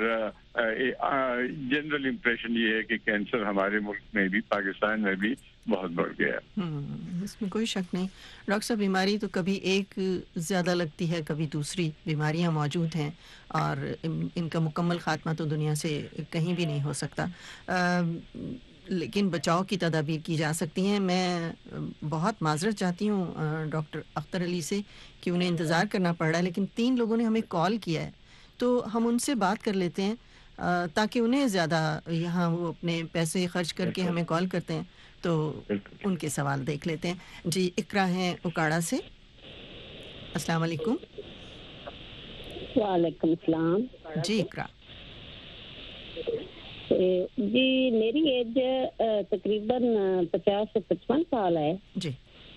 جنرل امپریشن یہ ہے کہ کینسر ہمارے ملک میں بھی, پاکستان میں بھی بہت بڑھ گیا ہے. اس میں کوئی شک نہیں. ڈاکٹر صاحب بیماری تو کبھی ایک زیادہ لگتی ہے, کبھی دوسری بیماریاں موجود ہیں, اور ان کا مکمل خاتمہ تو دنیا سے کہیں بھی نہیں ہو سکتا, لیکن بچاؤ کی تدابیر کی جا سکتی ہیں. میں بہت معذرت چاہتی ہوں ڈاکٹر اختر علی سے کہ انہیں انتظار کرنا پڑ رہا ہے, لیکن تین لوگوں نے ہمیں کال کیا ہے تو ہم ان سے بات کر لیتے ہیں تاکہ انہیں زیادہ, یہاں وہ اپنے پیسے خرچ کر کے ہمیں کال کرتے ہیں تو ان کے سوال دیکھ لیتے ہیں. جی اقرا ہیں اکاڑا سے. السلام علیکم. وعلیکم السلام. جی اقرا. جی میری ایج تقریباً پچاس سے پچپن سال ہے. جی.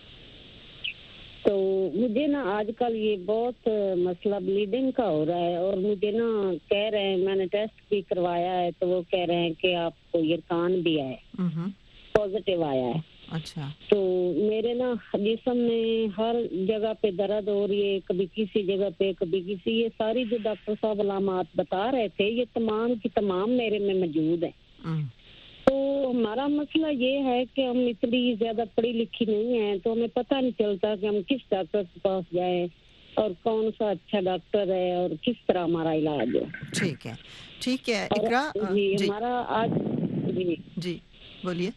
تو مجھے نا آج کل یہ بہت مسئلہ بلیڈنگ کا ہو رہا ہے, اور مجھے نا کہہ رہے ہیں, میں نے ٹیسٹ بھی کروایا ہے تو وہ کہہ رہے ہیں کہ آپ کو یرکان بھی ہے, پازیٹیو آیا ہے. اچھا. تو میرے نا جسم میں ہر جگہ پہ درد ہو رہی ہے, کبھی کسی جگہ پہ کبھی کسی, یہ ساری جو ڈاکٹر صاحب علامات بتا رہے تھے یہ تمام کی تمام میرے میں موجود ہیں. تو ہمارا مسئلہ یہ ہے کہ ہم اتنی زیادہ پڑھی لکھی نہیں ہیں, تو ہمیں پتہ نہیں چلتا کہ ہم کس ڈاکٹر کے پاس جائیں اور کون سا اچھا ڈاکٹر ہے اور کس طرح ہمارا علاج ہے. ٹھیک ہے ٹھیک ہے اقرا. جی ہمارا آج جی جی بولیے.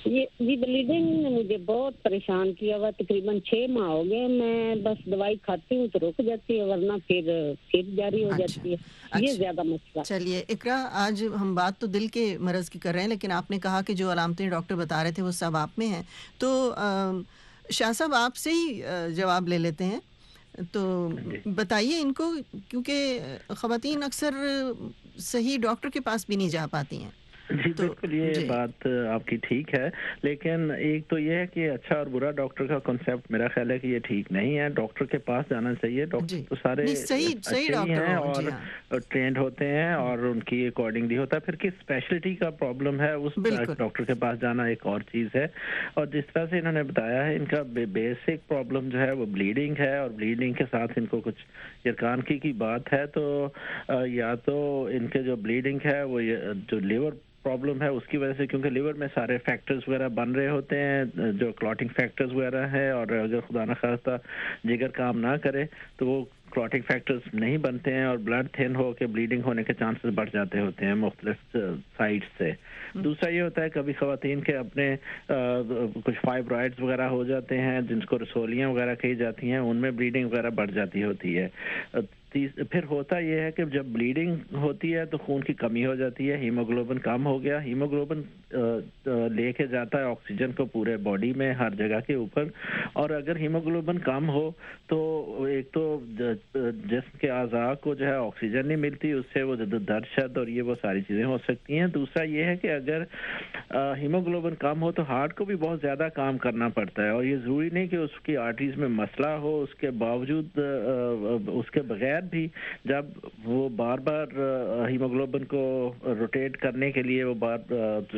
یہ جی بلیڈنگ نے مجھے بہت پریشان کیا ہوا، تقریباً چھ ماہ ہو گئے، میں بس دوائی کھاتی ہوں تو رک جاتی ہے ورنہ پھر پھر جاری ہو جاتی ہے، یہ زیادہ مسئلہ۔ چلیے اقرا، آج ہم بات تو دل کے مرض کی کر رہے ہیں، لیکن آپ نے کہا کہ جو علامتیں ڈاکٹر بتا رہے تھے وہ سب آپ میں ہیں، تو شاہ صاحب آپ سے ہی جواب لے لیتے ہیں، تو بتائیے ان کو، کیونکہ خواتین اکثر صحیح ڈاکٹر کے پاس بھی نہیں جا پاتی ہیں۔ جی بالکل، یہ بات آپ کی ٹھیک ہے، لیکن ایک تو یہ ہے کہ اچھا اور برا ڈاکٹر کا کنسیپٹ میرا خیال ہے کہ یہ ٹھیک نہیں ہے، ڈاکٹر کے پاس جانا چاہیے، ڈاکٹر تو سارے اچھے ہی ہیں اور ٹرینڈ ہوتے ہیں اور ان کی اکارڈنگلی ہوتا ہے، پھر کس اسپیشلٹی کا پرابلم ہے اس ڈاکٹر کے پاس جانا ایک اور چیز ہے، اور جس طرح سے انہوں نے بتایا ہے ان کا بیسک پرابلم جو ہے وہ بلیڈنگ ہے، اور بلیڈنگ کے ساتھ ان کو کچھ یرکانکی کی بات ہے، تو یا تو ان کے جو بلیڈنگ ہے وہ جو لیور پرابلم ہے اس کی وجہ سے، کیونکہ لیور میں سارے فیکٹرز وغیرہ بن رہے ہوتے ہیں جو کلاٹنگ فیکٹرز وغیرہ ہے، اور اگر خدا نخواستہ جگر کام نہ کرے تو وہ کلاٹنگ فیکٹرز نہیں بنتے ہیں اور بلڈ تھن ہو کے بلیڈنگ ہونے کے چانسز بڑھ جاتے ہوتے ہیں مختلف سائڈ سے۔ دوسرا یہ ہوتا ہے کبھی خواتین کے اپنے کچھ فائبرائڈز وغیرہ ہو جاتے ہیں جن کو رسولیاں وغیرہ کہی جاتی ہیں، ان میں بلیڈنگ وغیرہ بڑھ جاتی ہوتی ہے۔ پھر ہوتا یہ ہے کہ جب بلیڈنگ ہوتی ہے تو خون کی کمی ہو جاتی ہے، ہیموگلوبن کم ہو گیا، ہیموگلوبن لے کے جاتا ہے آکسیجن کو پورے باڈی میں ہر جگہ کے اوپر، اور اگر ہیموگلوبن کم ہو تو ایک تو جسم کے اعضاء کو جو ہے آکسیجن نہیں ملتی، اس سے وہ درد شد اور یہ وہ ساری چیزیں ہو سکتی ہیں۔ دوسرا یہ ہے کہ اگر ہیموگلوبن کم ہو تو ہارٹ کو بھی بہت زیادہ کام کرنا پڑتا ہے، اور یہ ضروری نہیں کہ اس کی آرٹریز میں مسئلہ ہو، اس کے باوجود اس کے بغیر بھی جب وہ بار بار ہیموگلوبن کو روٹیٹ کرنے کے لیے وہ بار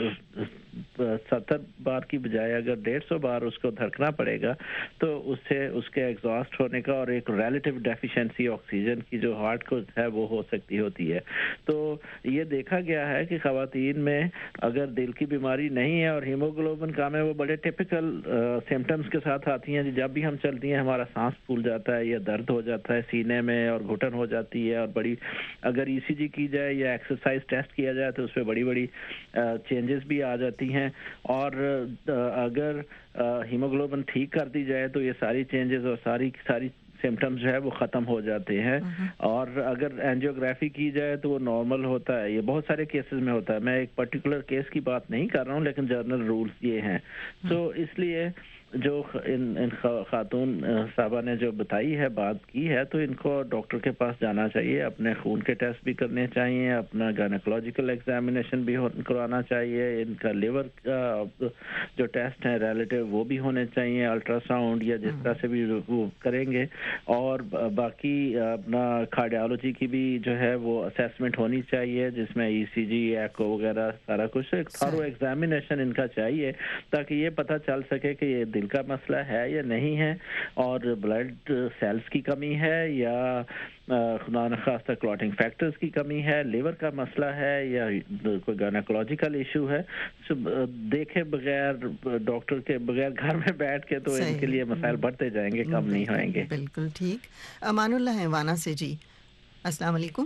ستر بار کی بجائے اگر ڈیڑھ سو بار اس کو دھڑکنا پڑے گا تو اس سے اس کے ایگزاسٹ ہونے کا اور ایک ریلیٹیو ڈیفیشنسی آکسیجن کی جو ہارٹ کو ہے وہ ہو سکتی ہوتی ہے۔ تو یہ دیکھا گیا ہے کہ خواتین میں اگر دل کی بیماری نہیں ہے اور ہیموگلوبن کم ہے، وہ بڑے ٹپیکل سمٹمز کے ساتھ آتی ہیں، جب بھی ہم چلتی ہیں ہمارا سانس پھول جاتا ہے یا درد ہو جاتا ہے سینے میں اور گھٹن ہو جاتی ہے، اور بڑی اگر ای سی جی کی جائے یا ایکسرسائز ٹیسٹ کیا جائے تو اس پہ بڑی بڑی چینجز بھی آ جاتی ہیں، اور اگر ہیموگلوبن ٹھیک کر دی جائے تو یہ ساری چینجز اور ساری ساری سمٹمز جو ہے وہ ختم ہو جاتے ہیں، اور اگر اینجیوگرافی کی جائے تو وہ نارمل ہوتا ہے۔ یہ بہت سارے کیسز میں ہوتا ہے، میں ایک پرٹیکولر کیس کی بات نہیں کر رہا ہوں لیکن جنرل رولز یہ ہیں۔ تو اس لیے جو ان ان خاتون صاحبہ نے جو بتائی ہے بات کی ہے تو ان کو ڈاکٹر کے پاس جانا چاہیے، اپنے خون کے ٹیسٹ بھی کرنے چاہیے، اپنا گائنیکولوجیکل ایگزامینیشن بھی کروانا چاہیے، ان کا لیور کا جو ٹیسٹ ہیں ریلیٹیو وہ بھی ہونے چاہیے، الٹرا ساؤنڈ یا جس طرح سے بھی وہ کریں گے، اور باقی اپنا کارڈیالوجی کی بھی جو ہے وہ اسیسمنٹ ہونی چاہیے جس میں ای سی جی ایکو وغیرہ سارا کچھ ایک تھارو ایگزامینیشن ان کا چاہیے تاکہ یہ پتہ چل سکے کہ یہ دل کا مسئلہ ہے یا نہیں ہے، اور بلڈ سیلز کی کمی ہے یا خدا نخواستہ کلاٹنگ فیکٹرز کی کمی ہے، لیور کا مسئلہ ہے یا کوئی گائنیکولوجیکل ایشو ہے، دیکھے بغیر ڈاکٹر کے بغیر گھر میں بیٹھ کے تو ان کے لیے مسائل بڑھتے جائیں گے، کم نہیں ہوئیں گے۔ بالکل ٹھیک۔ امان اللہ ہے وانا سے، جی السلام علیکم۔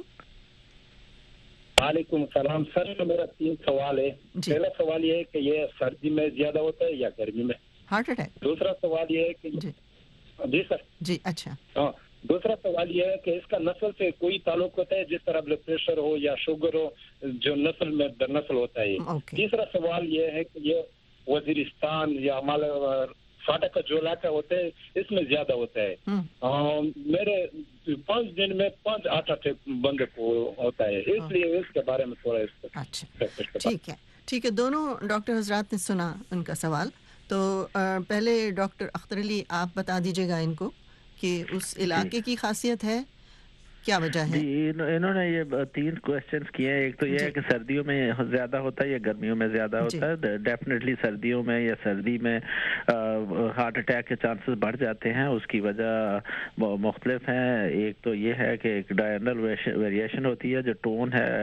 وعلیکم السلام سر، میرا تین سوال ہے۔ پہلا سوال یہ ہے کہ یہ سردی میں زیادہ ہوتا ہے یا گرمی میں؟ Heart attack. دوسرا سوال یہ ہے کہ جی سر جی اچھا ہاں دوسرا سوال یہ ہے کہ اس کا نسل سے کوئی تعلق ہوتا ہے، جس طرح بلڈ پریشر ہو یا شوگر ہو جو نسل میں در نسل ہوتا ہے؟ تیسرا سوال یہ ہے کہ یہ وزیرستان یا ہمارے فاٹا کا جو علاقہ ہوتا ہے اس میں زیادہ ہوتا ہے، میرے پانچ دن میں پانچ آٹھ آٹھ بندے کو ہوتا ہے، اس لیے اس کے بارے میں تھوڑا اچھا ٹھیک ہے ٹھیک ہے دونوں ڈاکٹر حضرات نے سنا ان کا سوال، تو پہلے ڈاکٹر اختر علی آپ بتا دیجیے گا ان کو کہ اس علاقے کی خاصیت ہے کیا وجہ ہے؟ جی انہوں نے یہ تین کوشچنز کیے ہیں، ایک تو یہ ہے کہ سردیوں میں زیادہ ہوتا ہے یا گرمیوں میں زیادہ ہوتا ہے؟ ڈیفینیٹلی سردیوں میں یا سردی میں ہارٹ اٹیک کے چانسز بڑھ جاتے ہیں، اس کی وجہ مختلف ہیں۔ ایک تو یہ ہے کہ ایک ڈائرنل ویریشن ہوتی ہے، جو ٹون ہے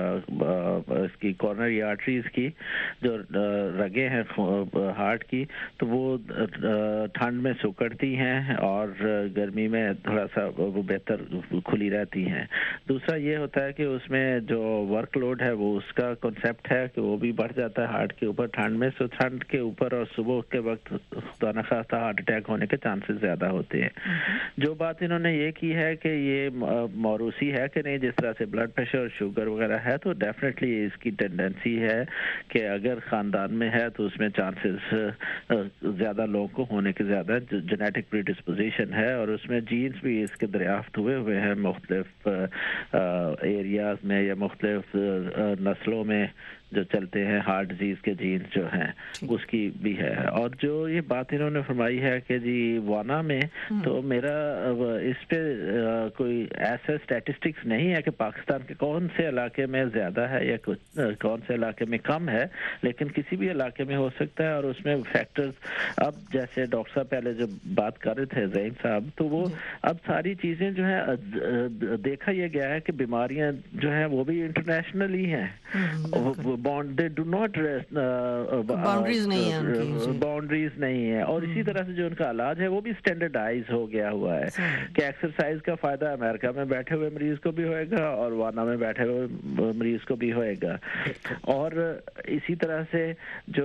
اس کی کارنری آرٹریز کی جو رگیں ہیں ہارٹ کی، تو وہ ٹھنڈ میں سکڑتی ہیں اور گرمی میں تھوڑا سا وہ بہتر کھلی رہتی ہیں. دوسرا یہ ہوتا ہے کہ اس میں جو ورک لوڈ ہے وہ اس کا کنسیپٹ ہے کہ وہ بھی بڑھ جاتا ہے ہارٹ کے اوپر ٹھنڈ میں. سو ٹھنڈ کے اوپر اور صبح کے وقت خدا نخواستہ ہارٹ اٹیک ہونے کے چانسز زیادہ ہوتے ہیں. جو بات انہوں نے یہ کی ہے کہ یہ موروثی ہے کہ نہیں, جس طرح سے بلڈ پریشر اور شوگر وغیرہ ہے, تو ڈیفینیٹلی اس کی ٹینڈنسی ہے کہ اگر خاندان میں ہے تو اس میں چانسز زیادہ لوگوں کو ہونے کے زیادہ جینیٹک پری ڈسپوزیشن ہے, اور اس میں جینز بھی اس کے دریافت ہوئے ہوئے ہیں مختلف ایریاز میں یا مختلف نسلوں میں جو چلتے ہیں. ہارٹ ڈیزیز کے جینز جو ہیں اس کی بھی ہے. اور جو یہ بات انہوں نے فرمائی ہے کہ جی وانا میں, تو میرا اس پہ کوئی ایسا اسٹیٹسٹکس نہیں ہے کہ پاکستان کے کون سے علاقے میں زیادہ ہے یا کون سے علاقے میں کم ہے, لیکن کسی بھی علاقے میں ہو سکتا ہے. اور اس میں فیکٹرز, اب جیسے ڈاکٹر صاحب پہلے جو بات کر رہے تھے زین صاحب, تو وہ اب ساری چیزیں جو ہیں دیکھا یہ گیا ہے کہ بیماریاں جو ہیں وہ بھی انٹرنیشنل ہی ہیں. They do not باؤنڈریز نہیں ہیں باؤنڈریز نہیں ہے. اور اسی طرح سے جو ان کا علاج ہے وہ بھی اسٹینڈرڈائز ہو گیا ہوا ہے کہ ایکسرسائز کا فائدہ امریکہ میں بیٹھے ہوئے مریض کو بھی ہوئے گا اور وانا میں بیٹھے ہوئے مریض کو بھی ہوئے گا. اور اسی طرح سے جو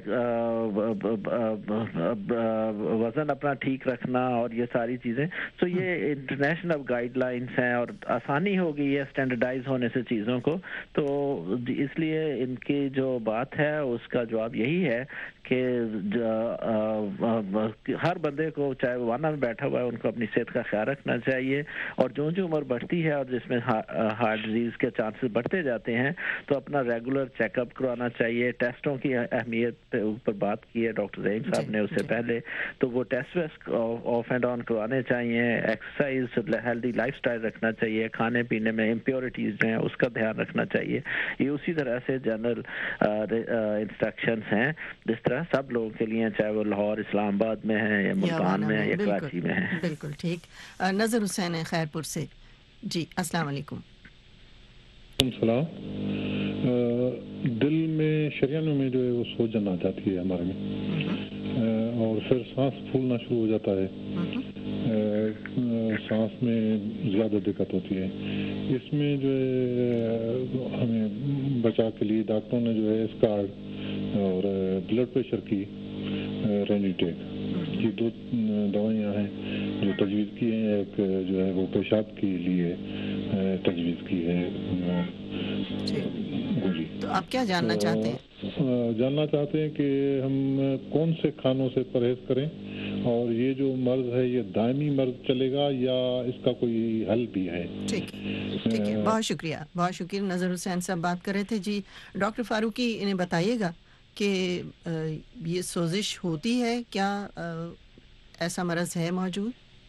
وزن اپنا ٹھیک رکھنا اور یہ ساری چیزیں, تو یہ انٹرنیشنل اب گائیڈ لائنس ہیں اور آسانی ہو گئی ہے اسٹینڈرڈائز ہونے سے چیزوں کو. تو اس لیے ان کی جو بات ہے اس کا جواب یہی ہے کہ ہر بندے کو, چاہے وہ وانا میں بیٹھا ہوا ہے, ان کو اپنی صحت کا خیال رکھنا چاہیے. اور جو جو عمر بڑھتی ہے اور جس میں ہارٹ ڈیزیز کے چانسز بڑھتے جاتے ہیں, تو اپنا ریگولر چیک اپ کروانا چاہیے. ٹیسٹوں کی اہمیت پہ اوپر بات کی ہے ڈاکٹر زین صاحب نے اس سے پہلے, تو وہ ٹیسٹ ویسٹ آف اینڈ آن کروانے چاہیے. ایکسرسائز, ہیلدی لائف اسٹائل رکھنا چاہیے. کھانے پینے میں امپیورٹیز جو ہیں اس کا دھیان رکھنا چاہیے. یہ اسی طرح سے جنرل انسٹرکشنز ہیں جس طرح سب لوگوں کے لیے, چاہے وہ لاہور, اسلام آباد میں ہیں یا ملتان میں یا کراچی میں ہیں. بالکل ٹھیک. نظر حسین ہے خیر پور سے. جی السلام علیکم. السلام. دل میں شریانوں میں جو ہے وہ سوجن آ جاتی ہے ہمارے میں, اور پھر سانس پھولنا شروع ہو جاتا ہے, سانس میں زیادہ دقت ہوتی ہے. اس میں جو ہے ہمیں بچا کے لیے ڈاکٹروں نے جو ہے اسکارڈ اور بلڈ پریشر کی رینیٹیک, یہ دو دوائیاں ہیں جو تجویز کی ہیں. ایک جو ہے وہ پیشاب کے لیے تجویز کی ہے. جی تو آپ کیا جاننا چاہتے ہیں؟ جاننا چاہتے ہیں کہ ہم کون سے کھانوں سے پرہیز کریں, اور یہ جو مرض ہے یہ دائمی مرض چلے گا یا اس کا کوئی حل بھی ہے؟ ٹھیک ٹھیک ہے, بہت شکریہ بہت شکریہ. نظر حسین صاحب بات کر رہے تھے. جی ڈاکٹر فاروقی انہیں بتائیے گا کہ یہ سوزش ہوتی ہے کیا, ایسا مرض ہے موجود؟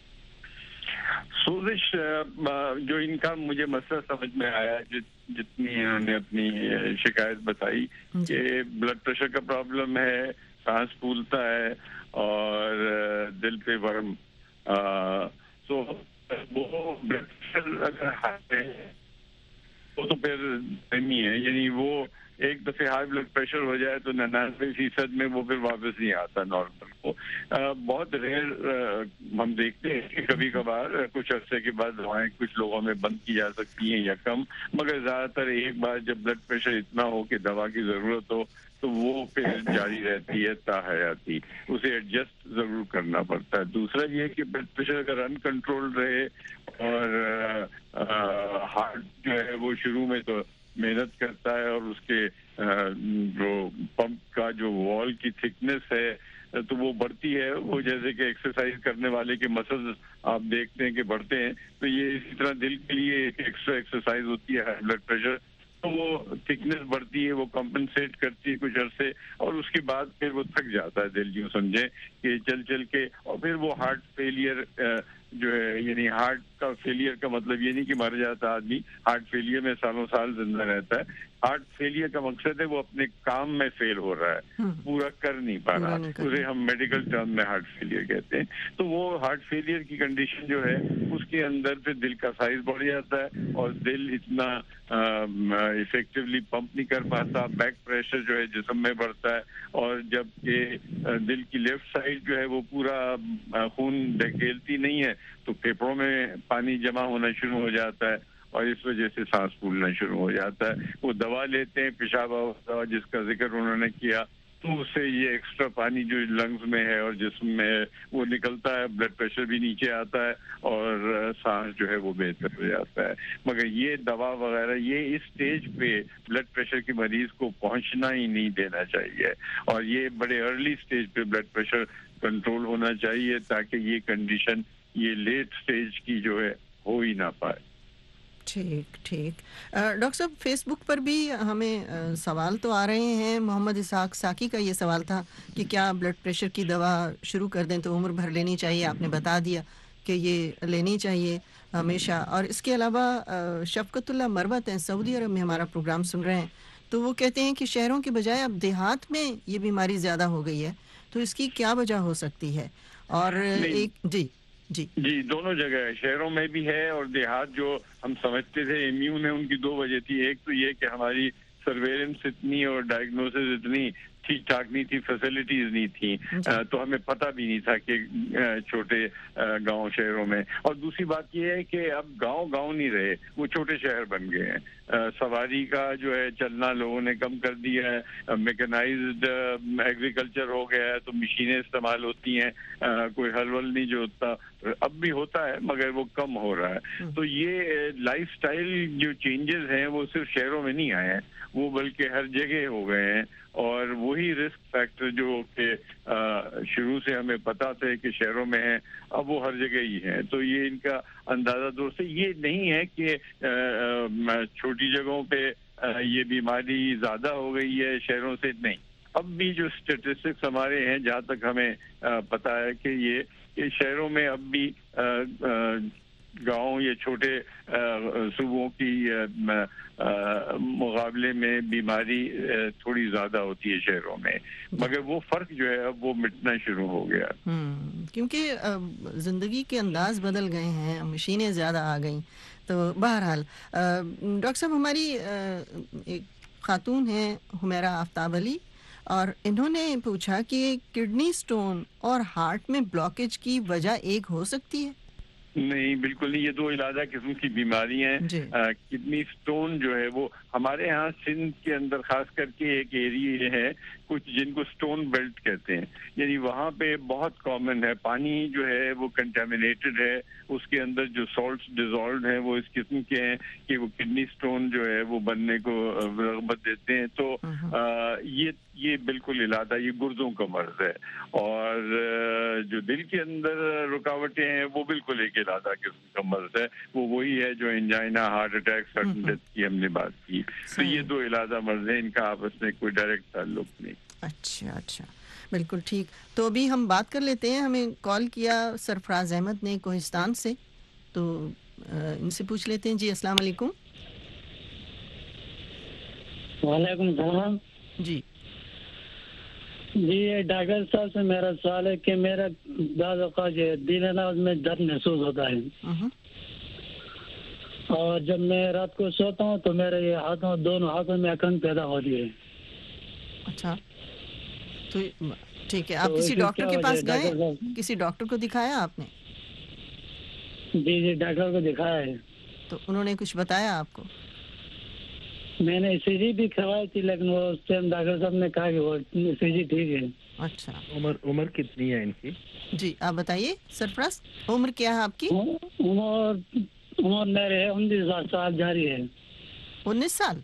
سوزش جو ان کا مجھے مسئلہ سمجھ میں آیا, جتنی انہوں نے اپنی شکایت بتائی کہ بلڈ پریشر کا پرابلم ہے, سانس پھولتا ہے اور دل پہ ورم. سو وہ بلڈ پریشر اگر ہائی ہے وہ تو پھر دائمی ہے, یعنی وہ ایک دفعہ ہائی بلڈ پریشر ہو جائے تو ننانوے فیصد میں وہ پھر واپس نہیں آتا نارمل کو. بہت ریئر ہم دیکھتے ہیں کہ کبھی کبھار کچھ عرصے کے بعد دوائیں کچھ لوگوں میں بند کی جا سکتی ہیں یا کم, مگر زیادہ تر ایک بار جب بلڈ پریشر اتنا ہو کہ دوا کی ضرورت ہو تو وہ پھر جاری رہتی ہے تا حیاتی, اسے ایڈجسٹ ضرور کرنا پڑتا ہے. دوسرا یہ کہ بلڈ پریشر اگر ان کنٹرول رہے اور ہارٹ جو ہے وہ شروع میں تو محنت کرتا ہے اور اس کے جو پمپ کا جو وال کی تھکنس ہے تو وہ بڑھتی ہے, وہ جیسے کہ ایکسرسائز کرنے والے کے مسلز آپ دیکھتے ہیں کہ بڑھتے ہیں, تو یہ اسی طرح دل کے لیے ایک ایکسٹرا ایکسرسائز ہوتی ہے ہائی بلڈ پریشر, تو وہ تھکنس بڑھتی ہے, وہ کمپنسیٹ کرتی ہے کچھ عرصے, اور اس کے بعد پھر وہ تھک جاتا ہے دل, یوں سمجھیں کہ چل چل کے, اور پھر وہ ہارٹ فیلئر جو ہے, یعنی ہارٹ کا فیلئر کا مطلب یہ نہیں کہ مر جاتا آدمی, ہارٹ فیلئر میں سالوں سال زندہ رہتا ہے. हार्ट फेलियर का मकसद है वो अपने काम में फेल हो रहा है, पूरा कर नहीं पा रहा, उसे हम मेडिकल टर्म में हार्ट फेलियर कहते हैं। तो वो हार्ट फेलियर की कंडीशन जो है उसके अंदर फिर दिल का साइज बढ़ जाता है और दिल इतना इफेक्टिवली पंप नहीं कर पाता, बैक प्रेशर जो है जिस्म में बढ़ता है, और जबकि दिल की लेफ्ट साइड जो है वो पूरा खून धकेलती नहीं है तो फेफड़ों में पानी जमा होना शुरू हो जाता है और इस वजह से सांस फूलना शुरू हो जाता है। वो दवा लेते हैं, पेशाब दवा जिसका जिक्र उन्होंने किया, तो उससे ये एक्स्ट्रा पानी जो लंग्स में है और जिस्म में है वो निकलता है, ब्लड प्रेशर भी नीचे आता है और सांस जो है वो बेहतर हो जाता है। मगर ये दवा वगैरह ये इस स्टेज पे ब्लड प्रेशर के मरीज को पहुंचना ही नहीं देना चाहिए, और ये बड़े अर्ली स्टेज पे ब्लड प्रेशर कंट्रोल होना चाहिए ताकि ये कंडीशन ये लेट स्टेज की जो है हो ही ना पाए। ठीक ठीक। डॉक्टर साहब, फेसबुक पर भी हमें आ, सवाल तो आ रहे हैं। मोहम्मद इसहाक साकी का ये सवाल था कि क्या ब्लड प्रेशर की दवा शुरू कर दें तो उम्र भर लेनी चाहिए? आपने बता दिया कि ये लेनी चाहिए हमेशा। और इसके अलावा शफकतुल्लाह मरवत हैं, सऊदी अरब में हमारा प्रोग्राम सुन रहे हैं, तो वो कहते हैं कि शहरों के बजाय अब देहात में ये बीमारी ज़्यादा हो गई है, तो इसकी क्या वजह हो सकती है? और एक जी जी जी दोनों जगह है, शहरों में भी है और देहात जो हम समझते थे इम्यून है उनकी दो वजह थी। एक तो ये कि हमारी सर्वेलेंस इतनी और डायग्नोसिस इतनी ठीक ठाक नहीं थी, फैसिलिटीज नहीं थी, तो हमें पता भी नहीं था कि छोटे गांव शहरों में। और दूसरी बात ये है कि अब गांव गांव नहीं रहे, वो छोटे शहर बन गए हैं। सवारी का जो है चलना लोगों ने कम कर दिया है, मैकेनाइज्ड एग्रीकल्चर हो गया है, तो मशीनें इस्तेमाल होती हैं, कोई हलवल नहीं जोतता, अब भी होता है मगर वो कम हो रहा है। तो ये लाइफस्टाइल जो चेंजेस हैं वो सिर्फ शहरों में नहीं आए हैं, वो बल्कि हर जगह हो गए हैं। और वही रिस्क फैक्टर जो कि शुरू से हमें पता था कि शहरों में है, अब वो हर जगह ही है। तो ये इनका अंदाजा दूर से ये नहीं है कि छोटी जगहों पे ये बीमारी ज़्यादा हो गई है शहरों से, नहीं। अब भी जो स्टेटिस्टिक्स हमारे हैं जहाँ तक हमें पता है कि ये कि शहरों में अब भी गांव या छोटे सूबों की मुकाबले में बीमारी थोड़ी ज्यादा होती है शहरों में, मगर वो फर्क जो है अब वो मिटना शुरू हो गया। क्योंकि जिंदगी के अंदाज बदल गए हैं, मशीनें ज्यादा आ गई। तो बहरहाल डॉक्टर साहब, हमारी एक खातून है हुमैरा आफ्ताब अली, और इन्होंने पूछा कि किडनी स्टोन और हार्ट में ब्लॉकेज की वजह एक हो सकती है? नहीं, बिल्कुल नहीं, ये दो इलाजा किस्म की बीमारियां हैं। किडनी स्टोन जो है वो हमारे यहाँ सिंध के अंदर खास करके एक एरिया है कुछ जिनको स्टोन बेल्ट कहते हैं, यानी वहाँ पे बहुत कॉमन है। पानी जो है वो कंटेमिनेटेड है, उसके अंदर जो सॉल्ट्स डिजॉल्व हैं वो इस किस्म के हैं कि वो किडनी स्टोन जो है वो बनने को रगबत देते हैं। तो आ, ये ये बिल्कुल इलाजा, ये गुर्दों का मर्ज है। और जो दिल के अंदर रुकावटें हैं वो बिल्कुल एक इलाजा किस्म का मर्ज है, वो वही है जो angina, heart attack, sudden death की हमने बात की। तो ये दो इलाजा मर्ज है, इनका आपस में कोई डायरेक्ट ताल्लुक नहीं। अच्छा अच्छा, बिल्कुल ठीक। तो अभी हम बात कर लेते हैं, हमें कॉल किया सरफराज अहमद ने कोहिस्तान से, तो इनसे पूछ लेते हैं। जी अस्सलाम वालेकुम। वालेकुम सलाम। जी जी ये डॉक्टर साहब से मेरा सवाल है कि मेरा दादा का जो दिल है ना उसमें दर्द महसूस होता है, और जब मैं रात को सोता हूँ तो मेरे ये हाथों दोनों हाथों में अकन पैदा होती है। अच्छा, तो ठीक है, आप तो किसी डॉक्टर के पास गए? किसी डॉक्टर को दिखाया आपने? जी जी डॉक्टर को दिखाया है। तो उन्होंने कुछ बताया आपको? मैंने ईसीजी भी करवाई थी, लेकिन वो उस टाइम डॉक्टर साहब ने कहा कि वो ईसीजी ठीक है। अच्छा, उम्र उम्र कितनी है इनकी? जी आप बताइए सरफराज, उम्र क्या है आपकी? उम्र उम्र मेरे है उन्नीस साल जारी है। उन्नीस साल?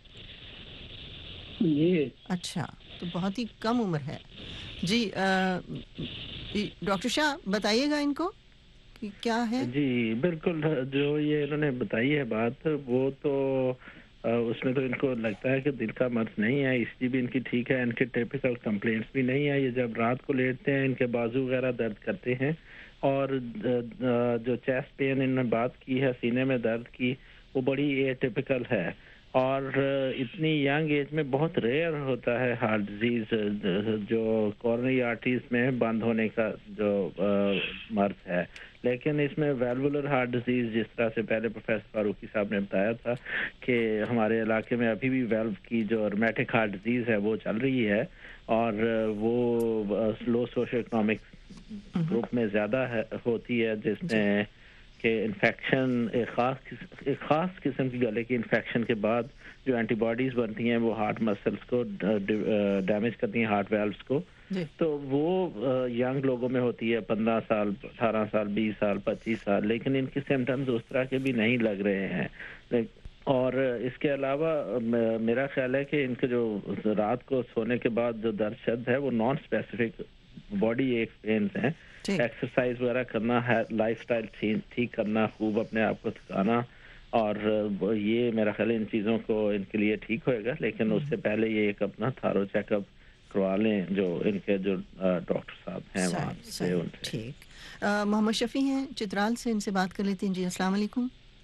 जी। अच्छा, तो बहुत ही कम उम्र है। जी डॉक्टर शाह बताइएगा इनको कि क्या है। जी बिल्कुल, जो ये इन्होंने बताई है बात, वो तो उसमें तो इनको लगता है कि दिल का मर्ज नहीं है, इसलिए भी इनकी ठीक है, इनके टिपिकल कंप्लेंट्स भी नहीं है। ये जब रात को लेटते हैं इनके बाजू वगैरह दर्द करते हैं, और जो चेस्ट पेन इन्होंने बात की है सीने में दर्द की, वो बड़ी एटिपिकल है। اور اتنی ینگ ایج میں بہت ریئر ہوتا ہے ہارٹ ڈیزیز جو کورنری آرٹریز میں بند ہونے کا جو مرض ہے. لیکن اس میں ویلولر ہارٹ ڈیزیز جس طرح سے پہلے پروفیسر فاروقی صاحب نے بتایا تھا کہ ہمارے علاقے میں ابھی بھی ویلو کی جو رومیٹک ہارٹ ڈیزیز ہے وہ چل رہی ہے اور وہ لو سوشو اکنامک گروپ میں زیادہ ہے ہوتی ہے جس میں کہ انفیکشن ایک خاص ایک خاص قسم کی گلے کی انفیکشن کے بعد جو اینٹی باڈیز بنتی ہیں وہ ہارٹ مسلس کو ڈیمیج کرتی ہیں ہارٹ ویلوز کو جی. تو وہ ینگ لوگوں میں ہوتی ہے پندرہ سال اٹھارہ سال بیس سال پچیس سال لیکن ان کی سمٹمز اس طرح کے بھی نہیں لگ رہے ہیں. اور اس کے علاوہ میرا خیال ہے کہ ان کے جو رات کو سونے کے بعد جو درد شد ہے وہ نان اسپیسیفک باڈی ایک پینز ہیں. ایکسرسائز وغیرہ کرنا ہے لائف سٹائل ٹھیک کرنا خوب اپنے آپ کو تھکانا اور یہ میرا خیال ہے ان چیزوں کو ان کے لیے ٹھیک ہوئے گا. لیکن اس سے پہلے یہ ایک اپنا تھارو چیک اپ کروا لیں جو ان کے جو ڈاکٹر صاحب ہیں وہاں سے ان سے. ٹھیک. محمد شفیع ہیں چترال سے, ان سے بات کر لیتے ہیں. جی السلام علیکم.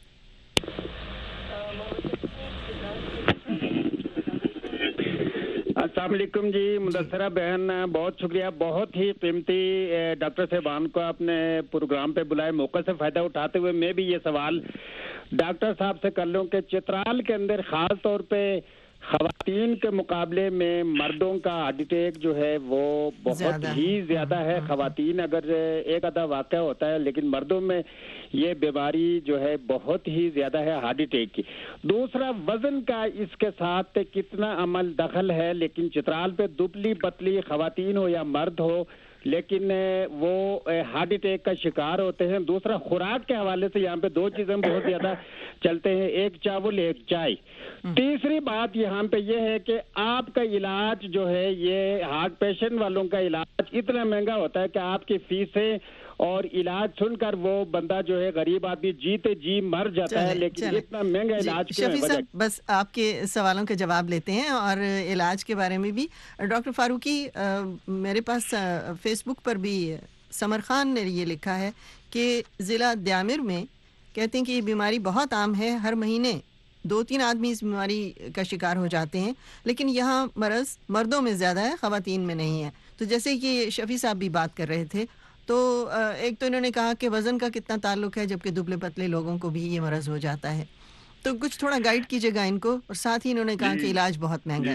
السلام علیکم جی مدثرہ بہن, بہت شکریہ, بہت ہی قیمتی ڈاکٹر صاحبان کو اپنے پروگرام پہ بلائے. موقع سے فائدہ اٹھاتے ہوئے میں بھی یہ سوال ڈاکٹر صاحب سے کر لوں کہ چترال کے اندر خاص طور پہ خواتین کے مقابلے میں مردوں کا ہارٹ اٹیک جو ہے وہ بہت ہی زیادہ ہے. خواتین اگر ایک آدھا واقعہ ہوتا ہے لیکن مردوں میں یہ بیماری جو ہے بہت ہی زیادہ ہے ہارٹ اٹیک کی. دوسرا وزن کا اس کے ساتھ کتنا عمل دخل ہے, لیکن چترال پہ دبلی پتلی خواتین ہو یا مرد ہو لیکن وہ ہارٹ اٹیک کا شکار ہوتے ہیں. دوسرا خوراک کے حوالے سے یہاں پہ دو چیزیں بہت زیادہ چلتے ہیں, ایک چاول ایک چائے. تیسری بات یہاں پہ یہ ہے کہ آپ کا علاج جو ہے یہ ہارٹ پیشنٹ والوں کا علاج اتنا مہنگا ہوتا ہے کہ آپ کی فیسیں اور علاج سن کر وہ بندہ جو ہے غریب آدمی جیتے جی مر جاتا ہے. لیکن اتنا مہنگا علاج کیوں ہے؟ شفیع صاحب بس آپ کے سوالوں کے جواب لیتے ہیں اور علاج کے بارے میں بھی. ڈاکٹر فاروقی, میرے پاس فیس بک پر بھی سمر خان نے یہ لکھا ہے کہ ضلع دیامر میں کہتے ہیں کہ یہ بیماری بہت عام ہے, ہر مہینے دو تین آدمی اس بیماری کا شکار ہو جاتے ہیں, لیکن یہاں مرض مردوں میں زیادہ ہے خواتین میں نہیں ہے. تو جیسے کہ شفیع صاحب بھی بات کر رہے تھے تو ایک تو انہوں نے کہا کہ وزن کا کتنا تعلق ہے جبکہ دبلے پتلے لوگوں کو بھی یہ مرض ہو جاتا ہے, تو کچھ تھوڑا گائیڈ کیجیے گا ان کو. اور ساتھ ہی انہوں نے کہا کہ علاج بہت مہنگا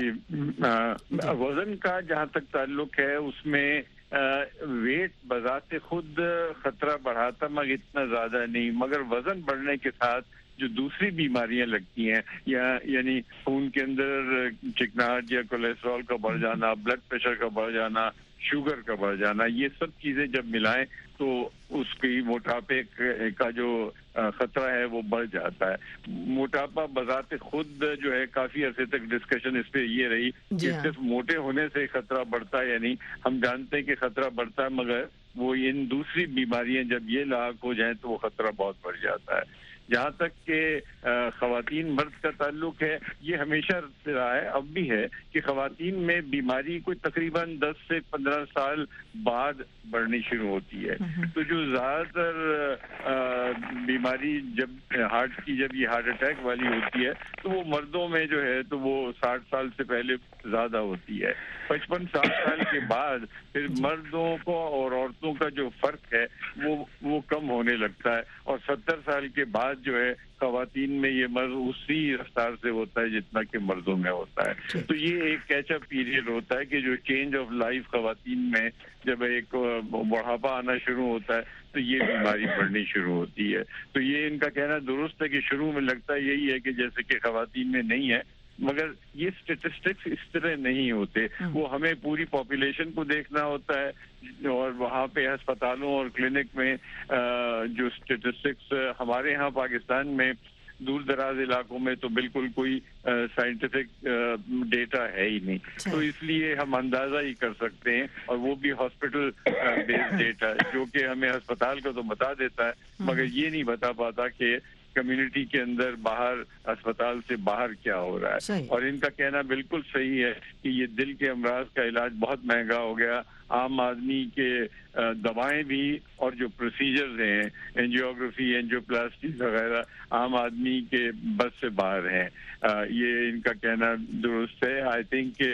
ہے. وزن کا جہاں تک تعلق ہے اس میں ویٹ بذات خود خطرہ بڑھاتا مگر اتنا زیادہ نہیں, مگر وزن بڑھنے کے ساتھ جو دوسری بیماریاں لگتی ہیں یا یعنی خون کے اندر چکناہٹ یا کولیسٹرول کا بڑھ جانا, بلڈ پریشر کا بڑھ جانا, شوگر کا بڑھ جانا, یہ سب چیزیں جب ملائیں تو اس کی موٹاپے کا جو خطرہ ہے وہ بڑھ جاتا ہے. موٹاپا بذات خود جو ہے کافی عرصے تک ڈسکشن اس پہ یہ رہی کہ صرف موٹے ہونے سے خطرہ بڑھتا ہے یا نہیں. ہم جانتے ہیں کہ خطرہ بڑھتا ہے مگر وہ ان دوسری بیماریاں جب یہ لاحق ہو جائیں تو وہ خطرہ بہت بڑھ جاتا ہے. جہاں تک کہ خواتین مرد کا تعلق ہے یہ ہمیشہ رہا ہے, اب بھی ہے کہ خواتین میں بیماری کوئی تقریباً دس سے پندرہ سال بعد بڑھنی شروع ہوتی ہے. تو جو زیادہ تر بیماری جب ہارٹ کی جب یہ ہارٹ اٹیک والی ہوتی ہے تو وہ مردوں میں جو ہے تو وہ ساٹھ سال سے پہلے زیادہ ہوتی ہے. پچپن ساٹھ سال کے بعد پھر مردوں کو اور عورتوں کا جو فرق ہے وہ وہ کم ہونے لگتا ہے, اور ستر سال کے بعد جو ہے خواتین میں یہ مرض اسی رفتار سے ہوتا ہے جتنا کہ مردوں میں ہوتا ہے. تو یہ ایک کیچ اپ پیریڈ ہوتا ہے کہ جو چینج آف لائف خواتین میں جب ایک بڑھاپا آنا شروع ہوتا ہے تو یہ بیماری بڑھنی شروع ہوتی ہے. تو یہ ان کا کہنا درست ہے کہ شروع میں لگتا ہے یہی ہے کہ جیسے کہ خواتین میں نہیں ہے, مگر یہ اسٹیٹسٹکس اس طرح نہیں ہوتے. وہ ہمیں پوری پاپولیشن کو دیکھنا ہوتا ہے اور وہاں پہ ہسپتالوں اور کلینک میں جو اسٹیٹسٹکس ہمارے یہاں پاکستان میں دور دراز علاقوں میں تو بالکل کوئی سائنٹیفک ڈیٹا ہے ہی نہیں, تو اس لیے ہم اندازہ ہی کر سکتے ہیں, اور وہ بھی ہاسپٹل بیسڈ ڈیٹا جو کہ ہمیں ہسپتال کو تو بتا دیتا ہے مگر یہ نہیں بتا پاتا کہ کمیونٹی کے اندر باہر اسپتال سے باہر کیا ہو رہا ہے. اور ان کا کہنا بالکل صحیح ہے کہ یہ دل کے امراض کا علاج بہت مہنگا ہو گیا. عام آدمی کے دوائیں بھی اور جو پروسیجرز ہیں اینجیوگرافی اینجیوپلاسٹی وغیرہ عام آدمی کے بس سے باہر ہیں. یہ ان کا کہنا درست ہے. آئی تھنک کہ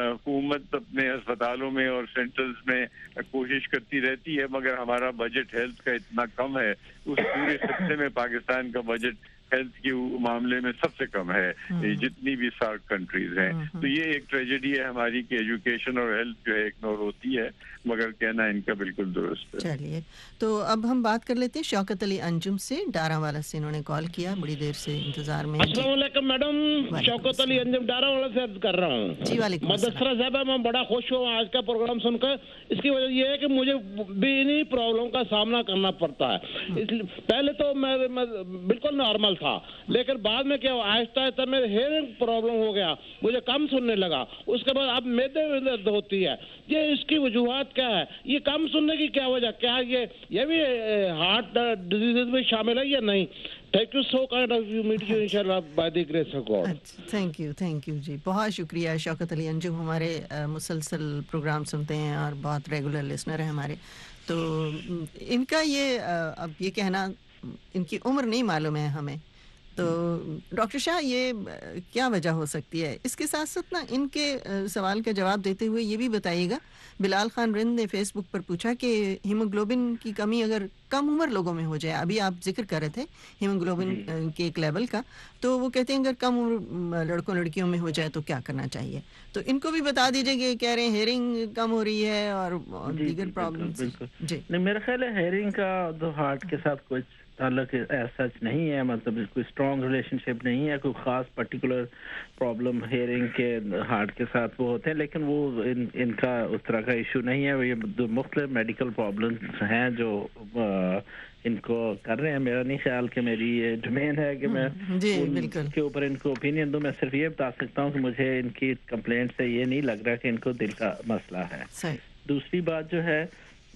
حکومت اپنے اسپتالوں میں اور سینٹرز میں کوشش کرتی رہتی ہے مگر ہمارا بجٹ ہیلتھ کا اتنا کم ہے, اس پورے خطے میں پاکستان کا بجٹ ہیلتھ کے معاملے میں سب سے کم ہے جتنی بھی سارک کنٹریز ہیں. تو یہ ایک ٹریجڈی ہے ہماری کہ ایجوکیشن اور ہیلتھ جو ہے اگنور ہوتی ہے, مگر کہنا ان کا بالکل درست ہے. چلیے تو اب ہم بات کر لیتے ہیں شوکت علی انجم سے, ڈارا والا سے انہوں نے کال کیا, بڑی دیر سے انتظار میں. السلام علیکم میڈم, شوکت علی انجم ڈارا والا سے عرض کر رہا ہوں. جی وعلیکم السلام. مدثرہ صاحبہ میں بڑا خوش ہوں آج کا پروگرام سن کر. اس کی وجہ یہ ہے کہ مجھے بھی انہی پرابلم کا سامنا کرنا پڑتا ہے. پہلے تو میں بالکل نارمل تھا, لیکن بعد میں کیا آہستہ آہستہ میرے ہیئرنگ پرابلم ہو گیا, مجھے کم سننے لگا. اس کے بعد اب معدے میں درد ہوتی ہے. یہ اس کی وجوہات کیا ہے؟ یہ کم سننے کی کیا وجہ, کیا یہ یہ بھی ہارٹ ڈیزیز میں شامل ہے یا نہیں؟ Thank you so kind of you, meet you انشاءاللہ by the grace of God. Thank you thank you جی, بہت شکریہ شوکت علی انجم, ہمارے مسلسل پروگرام سنتے ہیں اور بہت ریگولر لسنر ہیں ہمارے. تو ان کا یہ اب یہ کہنا, ان کی عمر نہیں معلوم ہے ہمیں, تو ڈاکٹر شاہ یہ کیا وجہ ہو سکتی ہے؟ اس کے ساتھ ساتھ نا ان کے سوال کا جواب دیتے ہوئے یہ بھی بتائیے گا. بلال خان رند نے فیس بک پر پوچھا کہ ہیموگلوبن کی کمی اگر کم عمر لوگوں میں ہو جائے, ابھی آپ ذکر کر رہے تھے ہیموگلوبن کے ایک لیول کا, تو وہ کہتے ہیں اگر کم عمر لڑکوں لڑکیوں میں ہو جائے تو کیا کرنا چاہیے؟ تو ان کو بھی بتا دیجیے کہ کہہ رہے ہیں ہیئرنگ کم ہو رہی ہے اور دیگر پرابلمز. جی نہیں, میرا خیال ہے ہیئرنگ کا تو ہارٹ کے ساتھ کوئی تعلق سچ نہیں ہے, مطلب کوئی اسٹرانگ ریلیشن شپ نہیں ہے, کوئی خاص پرٹیکولر پرابلم ہیئرنگ کے ہارٹ کے ساتھ وہ ہوتے ہیں, لیکن وہ ان ان کا اس طرح کا ایشو نہیں ہے. یہ مختلف میڈیکل پرابلمس ہیں جو ان کو کر رہے ہیں. میرا نہیں خیال کہ میری یہ ڈومین ہے کہ میں ان کے اوپر ان کو اوپینین دوں. میں صرف یہ بتا سکتا ہوں کہ مجھے ان کی کمپلینٹ سے یہ نہیں لگ رہا کہ ان کو دل کا مسئلہ ہے. دوسری بات جو ہے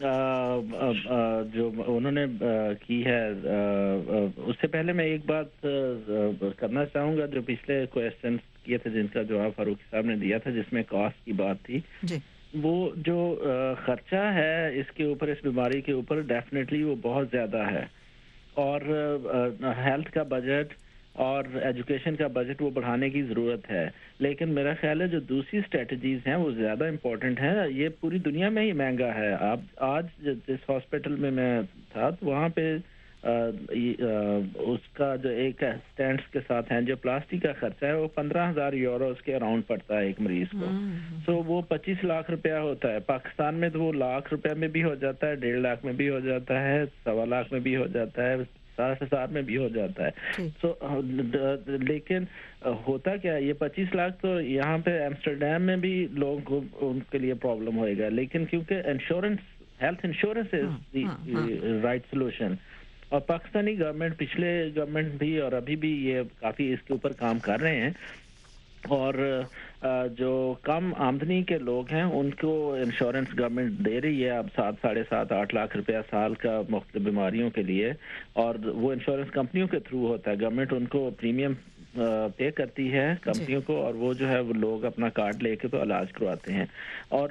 جو انہوں نے کی ہے, اس سے پہلے میں ایک بات کرنا چاہوں گا. جو پچھلے کویسچن کیے تھے جن کا جواب فاروقی صاحب نے دیا تھا, جس میں کاسٹ کی بات تھی, وہ جو خرچہ ہے اس کے اوپر, اس بیماری کے اوپر, ڈیفینیٹلی وہ بہت زیادہ ہے. اور ہیلتھ کا بجٹ اور ایجوکیشن کا بجٹ وہ بڑھانے کی ضرورت ہے, لیکن میرا خیال ہے جو دوسری اسٹریٹجیز ہیں وہ زیادہ امپورٹنٹ ہیں. یہ پوری دنیا میں ہی مہنگا ہے. آپ آج جس ہاسپٹل میں میں تھا تو وہاں پہ اس کا جو ایک اسٹینٹس کے ساتھ اینجیوپلاسٹی کا خرچہ ہے وہ پندرہ ہزار یورو اس کے اراؤنڈ پڑتا ہے ایک مریض کو. سو وہ پچیس لاکھ روپیہ ہوتا ہے. پاکستان میں تو وہ لاکھ روپے میں بھی ہو جاتا ہے, ڈیڑھ لاکھ میں بھی ہو جاتا ہے, سوا لاکھ میں بھی ہو جاتا ہے, ساٹھ ہزار میں بھی ہو جاتا ہے. سو لیکن ہوتا کیا ہے, یہ پچیس لاکھ تو یہاں پہ ایمسٹرڈیم میں بھی لوگوں کو ان کے لیے پرابلم ہوئے گا, لیکن کیونکہ insurance, health insurance is the right solution. اور پاکستانی گورنمنٹ, پچھلے گورنمنٹ بھی اور ابھی بھی یہ کافی اس کے اوپر کام کر رہے ہیں. اور جو کم آمدنی کے لوگ ہیں ان کو انشورنس گورنمنٹ دے رہی ہے اب سات ساڑھے سات آٹھ لاکھ روپیہ سال کا مختلف بیماریوں کے لیے, اور وہ انشورنس کمپنیوں کے تھرو ہوتا ہے. گورنمنٹ ان کو پریمیم پے کرتی ہے کمپنیوں کو, اور وہ جو ہے وہ لوگ اپنا کارڈ لے کے تو علاج کرواتے ہیں. اور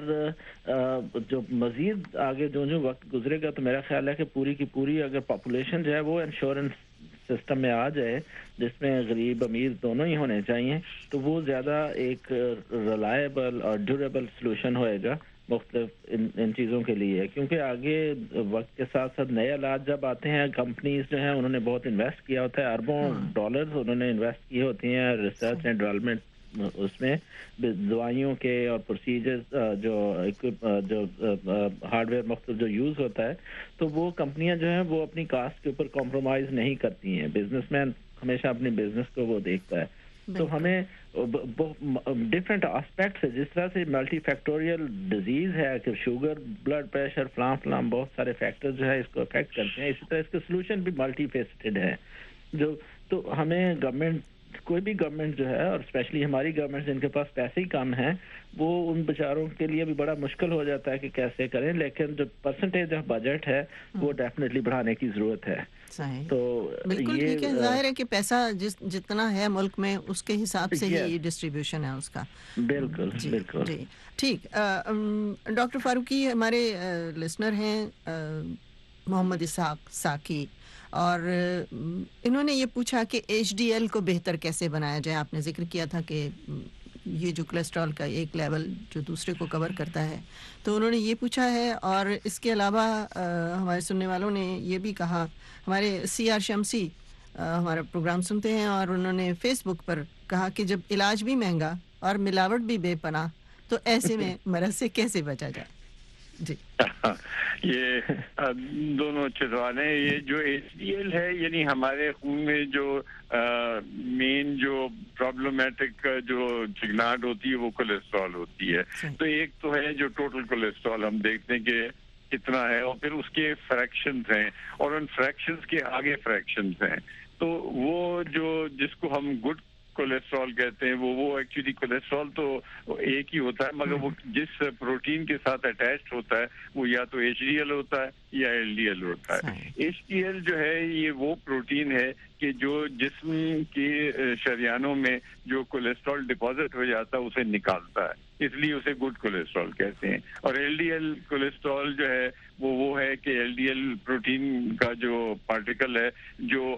جو مزید آگے جو جو وقت گزرے گا تو میرا خیال ہے کہ پوری کی پوری اگر پاپولیشن جو ہے وہ انشورنس سسٹم میں آ جائے, جس میں غریب امیر دونوں ہی ہونے چاہیے, تو وہ زیادہ ایک ریلائبل اور ڈیوریبل سلوشن ہوئے گا مختلف ان, ان چیزوں کے لیے. کیونکہ آگے وقت کے ساتھ ساتھ نئے علاج جب آتے ہیں, کمپنیز جو ہیں انہوں نے بہت انویسٹ کیا ہوتا ہے, اربوں ڈالرز انہوں نے انویسٹ کیے ہوتے ہیں ریسرچ اینڈ ڈیولپمنٹ اس میں, دوائیوں کے اور پروسیجرز جو جو ہارڈ ویئر مختلف جو یوز ہوتا ہے, تو وہ کمپنیاں جو ہیں وہ اپنی کاسٹ کے اوپر کمپرومائز نہیں کرتی ہیں. بزنس مین ہمیشہ اپنے بزنس کو وہ دیکھتا ہے. تو ہمیں ڈفرینٹ آسپیکٹس ہے, جس طرح سے ملٹی فیکٹوریل ڈیزیز ہے کہ شوگر, بلڈ پریشر, فلاں فلاں بہت سارے فیکٹر جو ہے اس کو افیکٹ کرتے ہیں, اسی طرح اس کے سلوشن بھی ملٹی فیسٹڈ ہے. جو تو ہمیں گورنمنٹ, کوئی بھی گورنمنٹ جو ہے, اور اسپیشلی ہماری گورنمنٹ جن کے پاس پیسے ہی کم ہیں, وہ ان بیچاروں کے لیے بھی بڑا مشکل ہو جاتا ہے کہ کیسے کریں, لیکن جو پرسنٹیج آف بجٹ ہے وہ ڈیفینیٹلی بڑھانے کی ضرورت ہے. تو بالکل ٹھیک ہے. ظاہر ہے کہ پیسہ جس جتنا ہے ملک میں اس کے حساب سے ہی ڈسٹریبیوشن ہے اس کا. بالکل بالکل جی ٹھیک. ڈاکٹر فاروقی ہمارے لسنر ہیں محمد اسحاق ساکی, اور انہوں نے یہ پوچھا کہ ایچ ڈی ایل کو بہتر کیسے بنایا جائے. آپ نے ذکر کیا تھا کہ یہ جو کولیسٹرول کا ایک لیول جو دوسرے کو کور کرتا ہے, تو انہوں نے یہ پوچھا ہے. اور اس کے علاوہ ہمارے سننے والوں نے یہ بھی کہا, ہمارے سی آر شمسی ہمارا پروگرام سنتے ہیں, اور انہوں نے فیس بک پر کہا کہ جب علاج بھی مہنگا اور ملاوٹ بھی بے پناہ, تو ایسے میں مرض سے کیسے بچا جائے. جی یہ دونوں اچھے سوال ہیں. یہ جو ایچ ڈی ایل ہے, یعنی ہمارے خون میں جو مین جو پرابلمٹک جو چکناہٹ ہوتی ہے وہ کولیسٹرول ہوتی ہے. تو ایک تو ہے جو ٹوٹل کولیسٹرول, ہم دیکھتے ہیں کہ کتنا ہے, اور پھر اس کے فریکشنز ہیں, اور ان فریکشنز کے آگے فریکشنز ہیں. تو وہ جو جس کو ہم گڈ کولیسٹرول کہتے ہیں, وہ وہ ایکچولی کولیسٹرول تو ایک ہی ہوتا ہے, مگر وہ جس پروٹین کے ساتھ اٹیچڈ ہوتا ہے وہ یا تو ایچ ڈی ایل ہوتا ہے یا ایل ڈی ایل ہوتا ہے. ایچ ڈی ایل جو ہے یہ وہ پروٹین ہے کہ جو جسم کے شریانوں میں جو کولیسٹرول ڈپازٹ ہو جاتا ہے اسے نکالتا ہے, اس لیے اسے گڈ کولیسٹرول کہتے ہیں. اور ایل ڈی ایل کولیسٹرول جو ہے وہ وہ ہے کہ ایل ڈی ایل پروٹین کا جو پارٹیکل ہے جو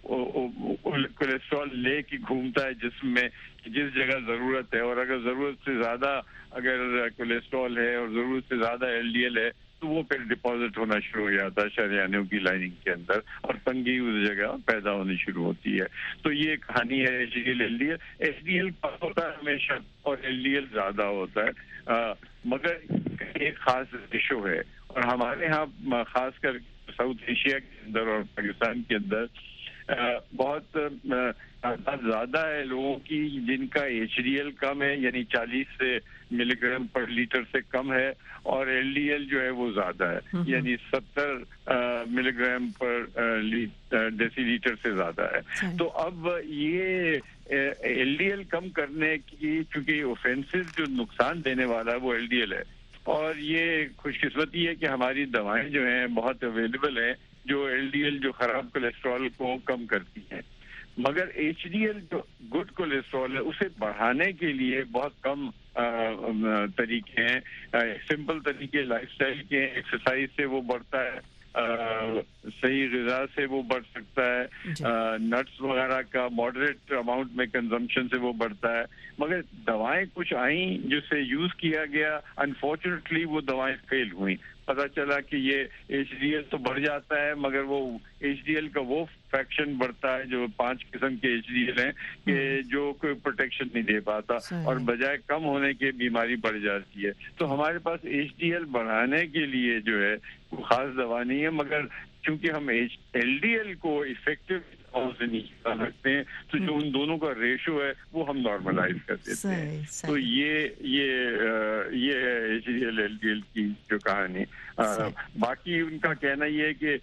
کولیسٹرول لے کے گھومتا ہے جسم میں جس جگہ ضرورت ہے, اور اگر ضرورت سے زیادہ اگر کولیسٹرول ہے اور ضرورت سے زیادہ ایل ڈی ایل ہے تو وہ پھر ڈپازٹ ہونا شروع ہو جاتا ہے شریانوں کی لائننگ کے اندر, اور تنگی اس جگہ پیدا ہونی شروع ہوتی ہے. تو یہ کہانی ہے H D L L D L. H D L کم ہوتا ہے ہمیشہ اور ایل ڈی ایل زیادہ ہوتا ہے, مگر ایک خاص ریشو ہے. اور ہمارے ہاں خاص کر ساؤتھ ایشیا کے اندر اور پاکستان کے اندر بہت زیادہ ہے لوگوں کی جن کا ایچ ڈی ایل کم ہے, یعنی چالیس سے ملی گرام پر لیٹر سے کم ہے, اور ایل ڈی ایل جو ہے وہ زیادہ ہے, یعنی ستر ملی گرام پر ڈیسی لیٹر سے زیادہ ہے. تو اب یہ ایل ڈی ایل کم کرنے کی, چونکہ اوفینسز جو نقصان دینے والا ہے وہ ایل ڈی ایل ہے, اور یہ خوش قسمتی ہے کہ ہماری دوائیں جو ہیں بہت اویلیبل ہیں جو ایل ڈی ایل جو خراب کولیسٹرول کو کم کرتی ہیں. مگر ایچ ڈی ایل جو گڈ کولیسٹرول ہے اسے بڑھانے کے لیے بہت کم طریقے ہیں, سمپل طریقے لائف سٹائل کے, ایکسرسائز سے وہ بڑھتا ہے, صحیح غذا سے وہ بڑھ سکتا ہے, نٹس وغیرہ کا ماڈریٹ اماؤنٹ میں کنزمپشن سے وہ بڑھتا ہے. مگر دوائیں کچھ آئیں جس سے یوز کیا گیا, انفارچونیٹلی وہ دوائیں فیل ہوئیں. پتہ چلا کہ یہ ایچ ڈی ایل تو بڑھ جاتا ہے مگر وہ ایچ ڈی ایل کا وہ فریکشن بڑھتا ہے جو پانچ قسم کے ایچ ڈی ایل ہیں کہ جو کوئی پروٹیکشن نہیں دے پاتا, اور بجائے کم ہونے کے بیماری بڑھ جاتی ہے. تو ہمارے پاس ایچ ڈی ایل بڑھانے کے لیے جو ہے کوئی خاص دوا نہیں ہے, مگر چونکہ ہم ایل ڈی ایل کو افیکٹو سے نیچے کر سکتے ہیں تو جو ان دونوں کا ریشو ہے وہ ہم نارملائز کر دیتے ہیں. تو یہ یہ یہ ہے H D L L D L کی جو کہانی. باقی ان کا کہنا یہ ہے کہ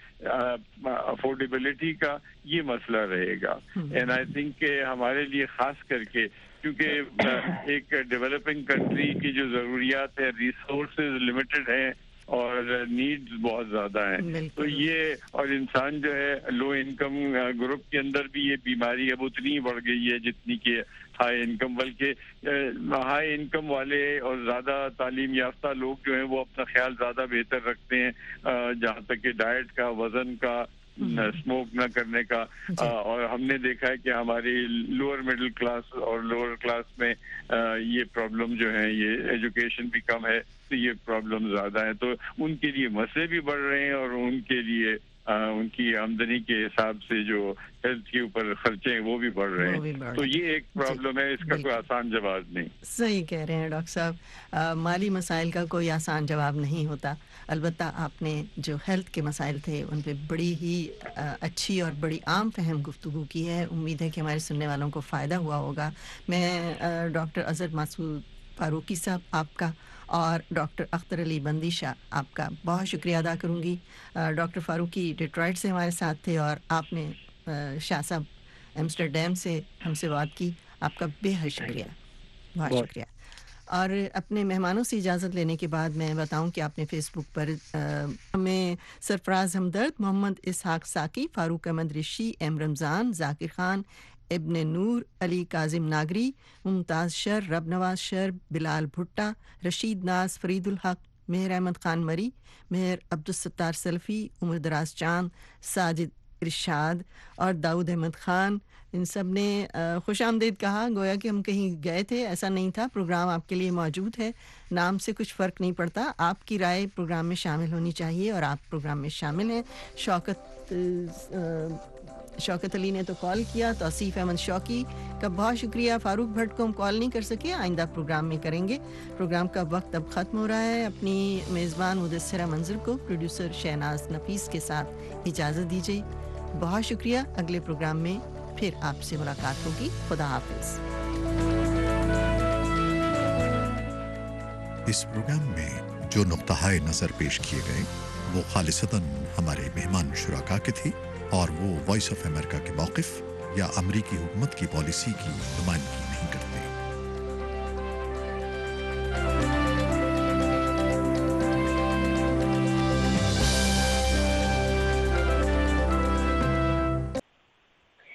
افورڈیبلٹی کا یہ مسئلہ رہے گا, اینڈ آئی تھنک کہ ہمارے لیے خاص کر کے کیونکہ ایک ڈیولپنگ کنٹری کی جو ضروریات ہے, ریسورسز لمیٹڈ ہیں اور نیڈز بہت زیادہ ہیں, تو یہ اور انسان جو ہے لو انکم گروپ کے اندر بھی یہ بیماری اب اتنی بڑھ گئی ہے جتنی کہ ہائی انکم, بلکہ ہائی انکم والے اور زیادہ تعلیم یافتہ لوگ جو ہیں وہ اپنا خیال زیادہ بہتر رکھتے ہیں, جہاں تک کہ ڈائٹ کا, وزن کا, اسموک نہ کرنے کا. اور ہم نے دیکھا ہے کہ ہماری لوور مڈل کلاس اور لوور کلاس میں یہ پرابلم جو ہیں, یہ ایجوکیشن بھی کم ہے تو یہ پرابلم زیادہ ہیں, تو ان کے لیے مسئلے بھی بڑھ رہے ہیں اور ان کے لیے ان کی آمدنی کے حساب سے جو ہیلتھ کے اوپر خرچے ہیں وہ بھی بڑھ رہے ہیں. تو یہ ایک پرابلم ہے, اس کا کوئی آسان جواب نہیں. صحیح کہہ رہے ہیں ڈاکٹر صاحب, مالی مسائل کا کوئی آسان جواب نہیں ہوتا. البتہ آپ نے جو ہیلتھ کے مسائل تھے ان پہ بڑی ہی اچھی اور بڑی عام فہم گفتگو کی ہے. امید ہے کہ ہمارے سننے والوں کو فائدہ ہوا ہوگا. میں ڈاکٹر اظہر مسعود فاروقی صاحب آپ کا اور ڈاکٹر اختر علی بندی شاہ آپ کا بہت شکریہ ادا کروں گی. ڈاکٹر فاروقی ڈیٹرائٹ سے ہمارے ساتھ تھے اور آپ نے شاہ صاحب ایمسٹرڈیم سے ہم سے بات کی. آپ کا بے حد شکریہ, بہت شکریہ. اور اپنے مہمانوں سے اجازت لینے کے بعد میں بتاؤں کہ آپ نے فیس بک پر ہمیں سرفراز ہمدرد، محمد اسحاق ساکی، فاروق احمد رشی، ایم رمضان، ذاکر خان، ابن نور، علی کاظم ناگری، ممتاز شر، رب نواز شر، بلال بھٹا، رشید ناز، فرید الحق، مہر احمد خان مری، مہر عبدالستار سلفی، عمر دراز چاند، ساجد ارشاد اور داؤد احمد خان، ان سب نے خوش آمدید کہا، گویا کہ ہم کہیں گئے تھے، ایسا نہیں تھا، پروگرام آپ کے لیے موجود ہے، نام سے کچھ فرق نہیں پڑتا، آپ کی رائے پروگرام میں شامل ہونی چاہیے اور آپ پروگرام میں شامل ہیں۔ شوکت شوکت علی نے تو کال کیا، توصیف احمد شوقی کا بہت شکریہ، فاروق بھٹ کو ہم کال نہیں کر سکے، آئندہ پروگرام میں کریں گے۔ پروگرام کا وقت اب ختم ہو رہا ہے، اپنی میزبان مدثرہ منظر کو پروڈیوسر شہناز نفیس کے ساتھ اجازت دیجیے، بہت شکریہ، اگلے پروگرام میں پھر آپ سے ملاقات ہوگی، خدا حافظ۔ اس پروگرام میں جو نقطہ نظر پیش کیے گئے وہ خالصتاً ہمارے مہمان شرکا کے تھی اور وہ وائس آف امریکہ کے موقف یا امریکی حکومت کی پالیسی کی نمائندگی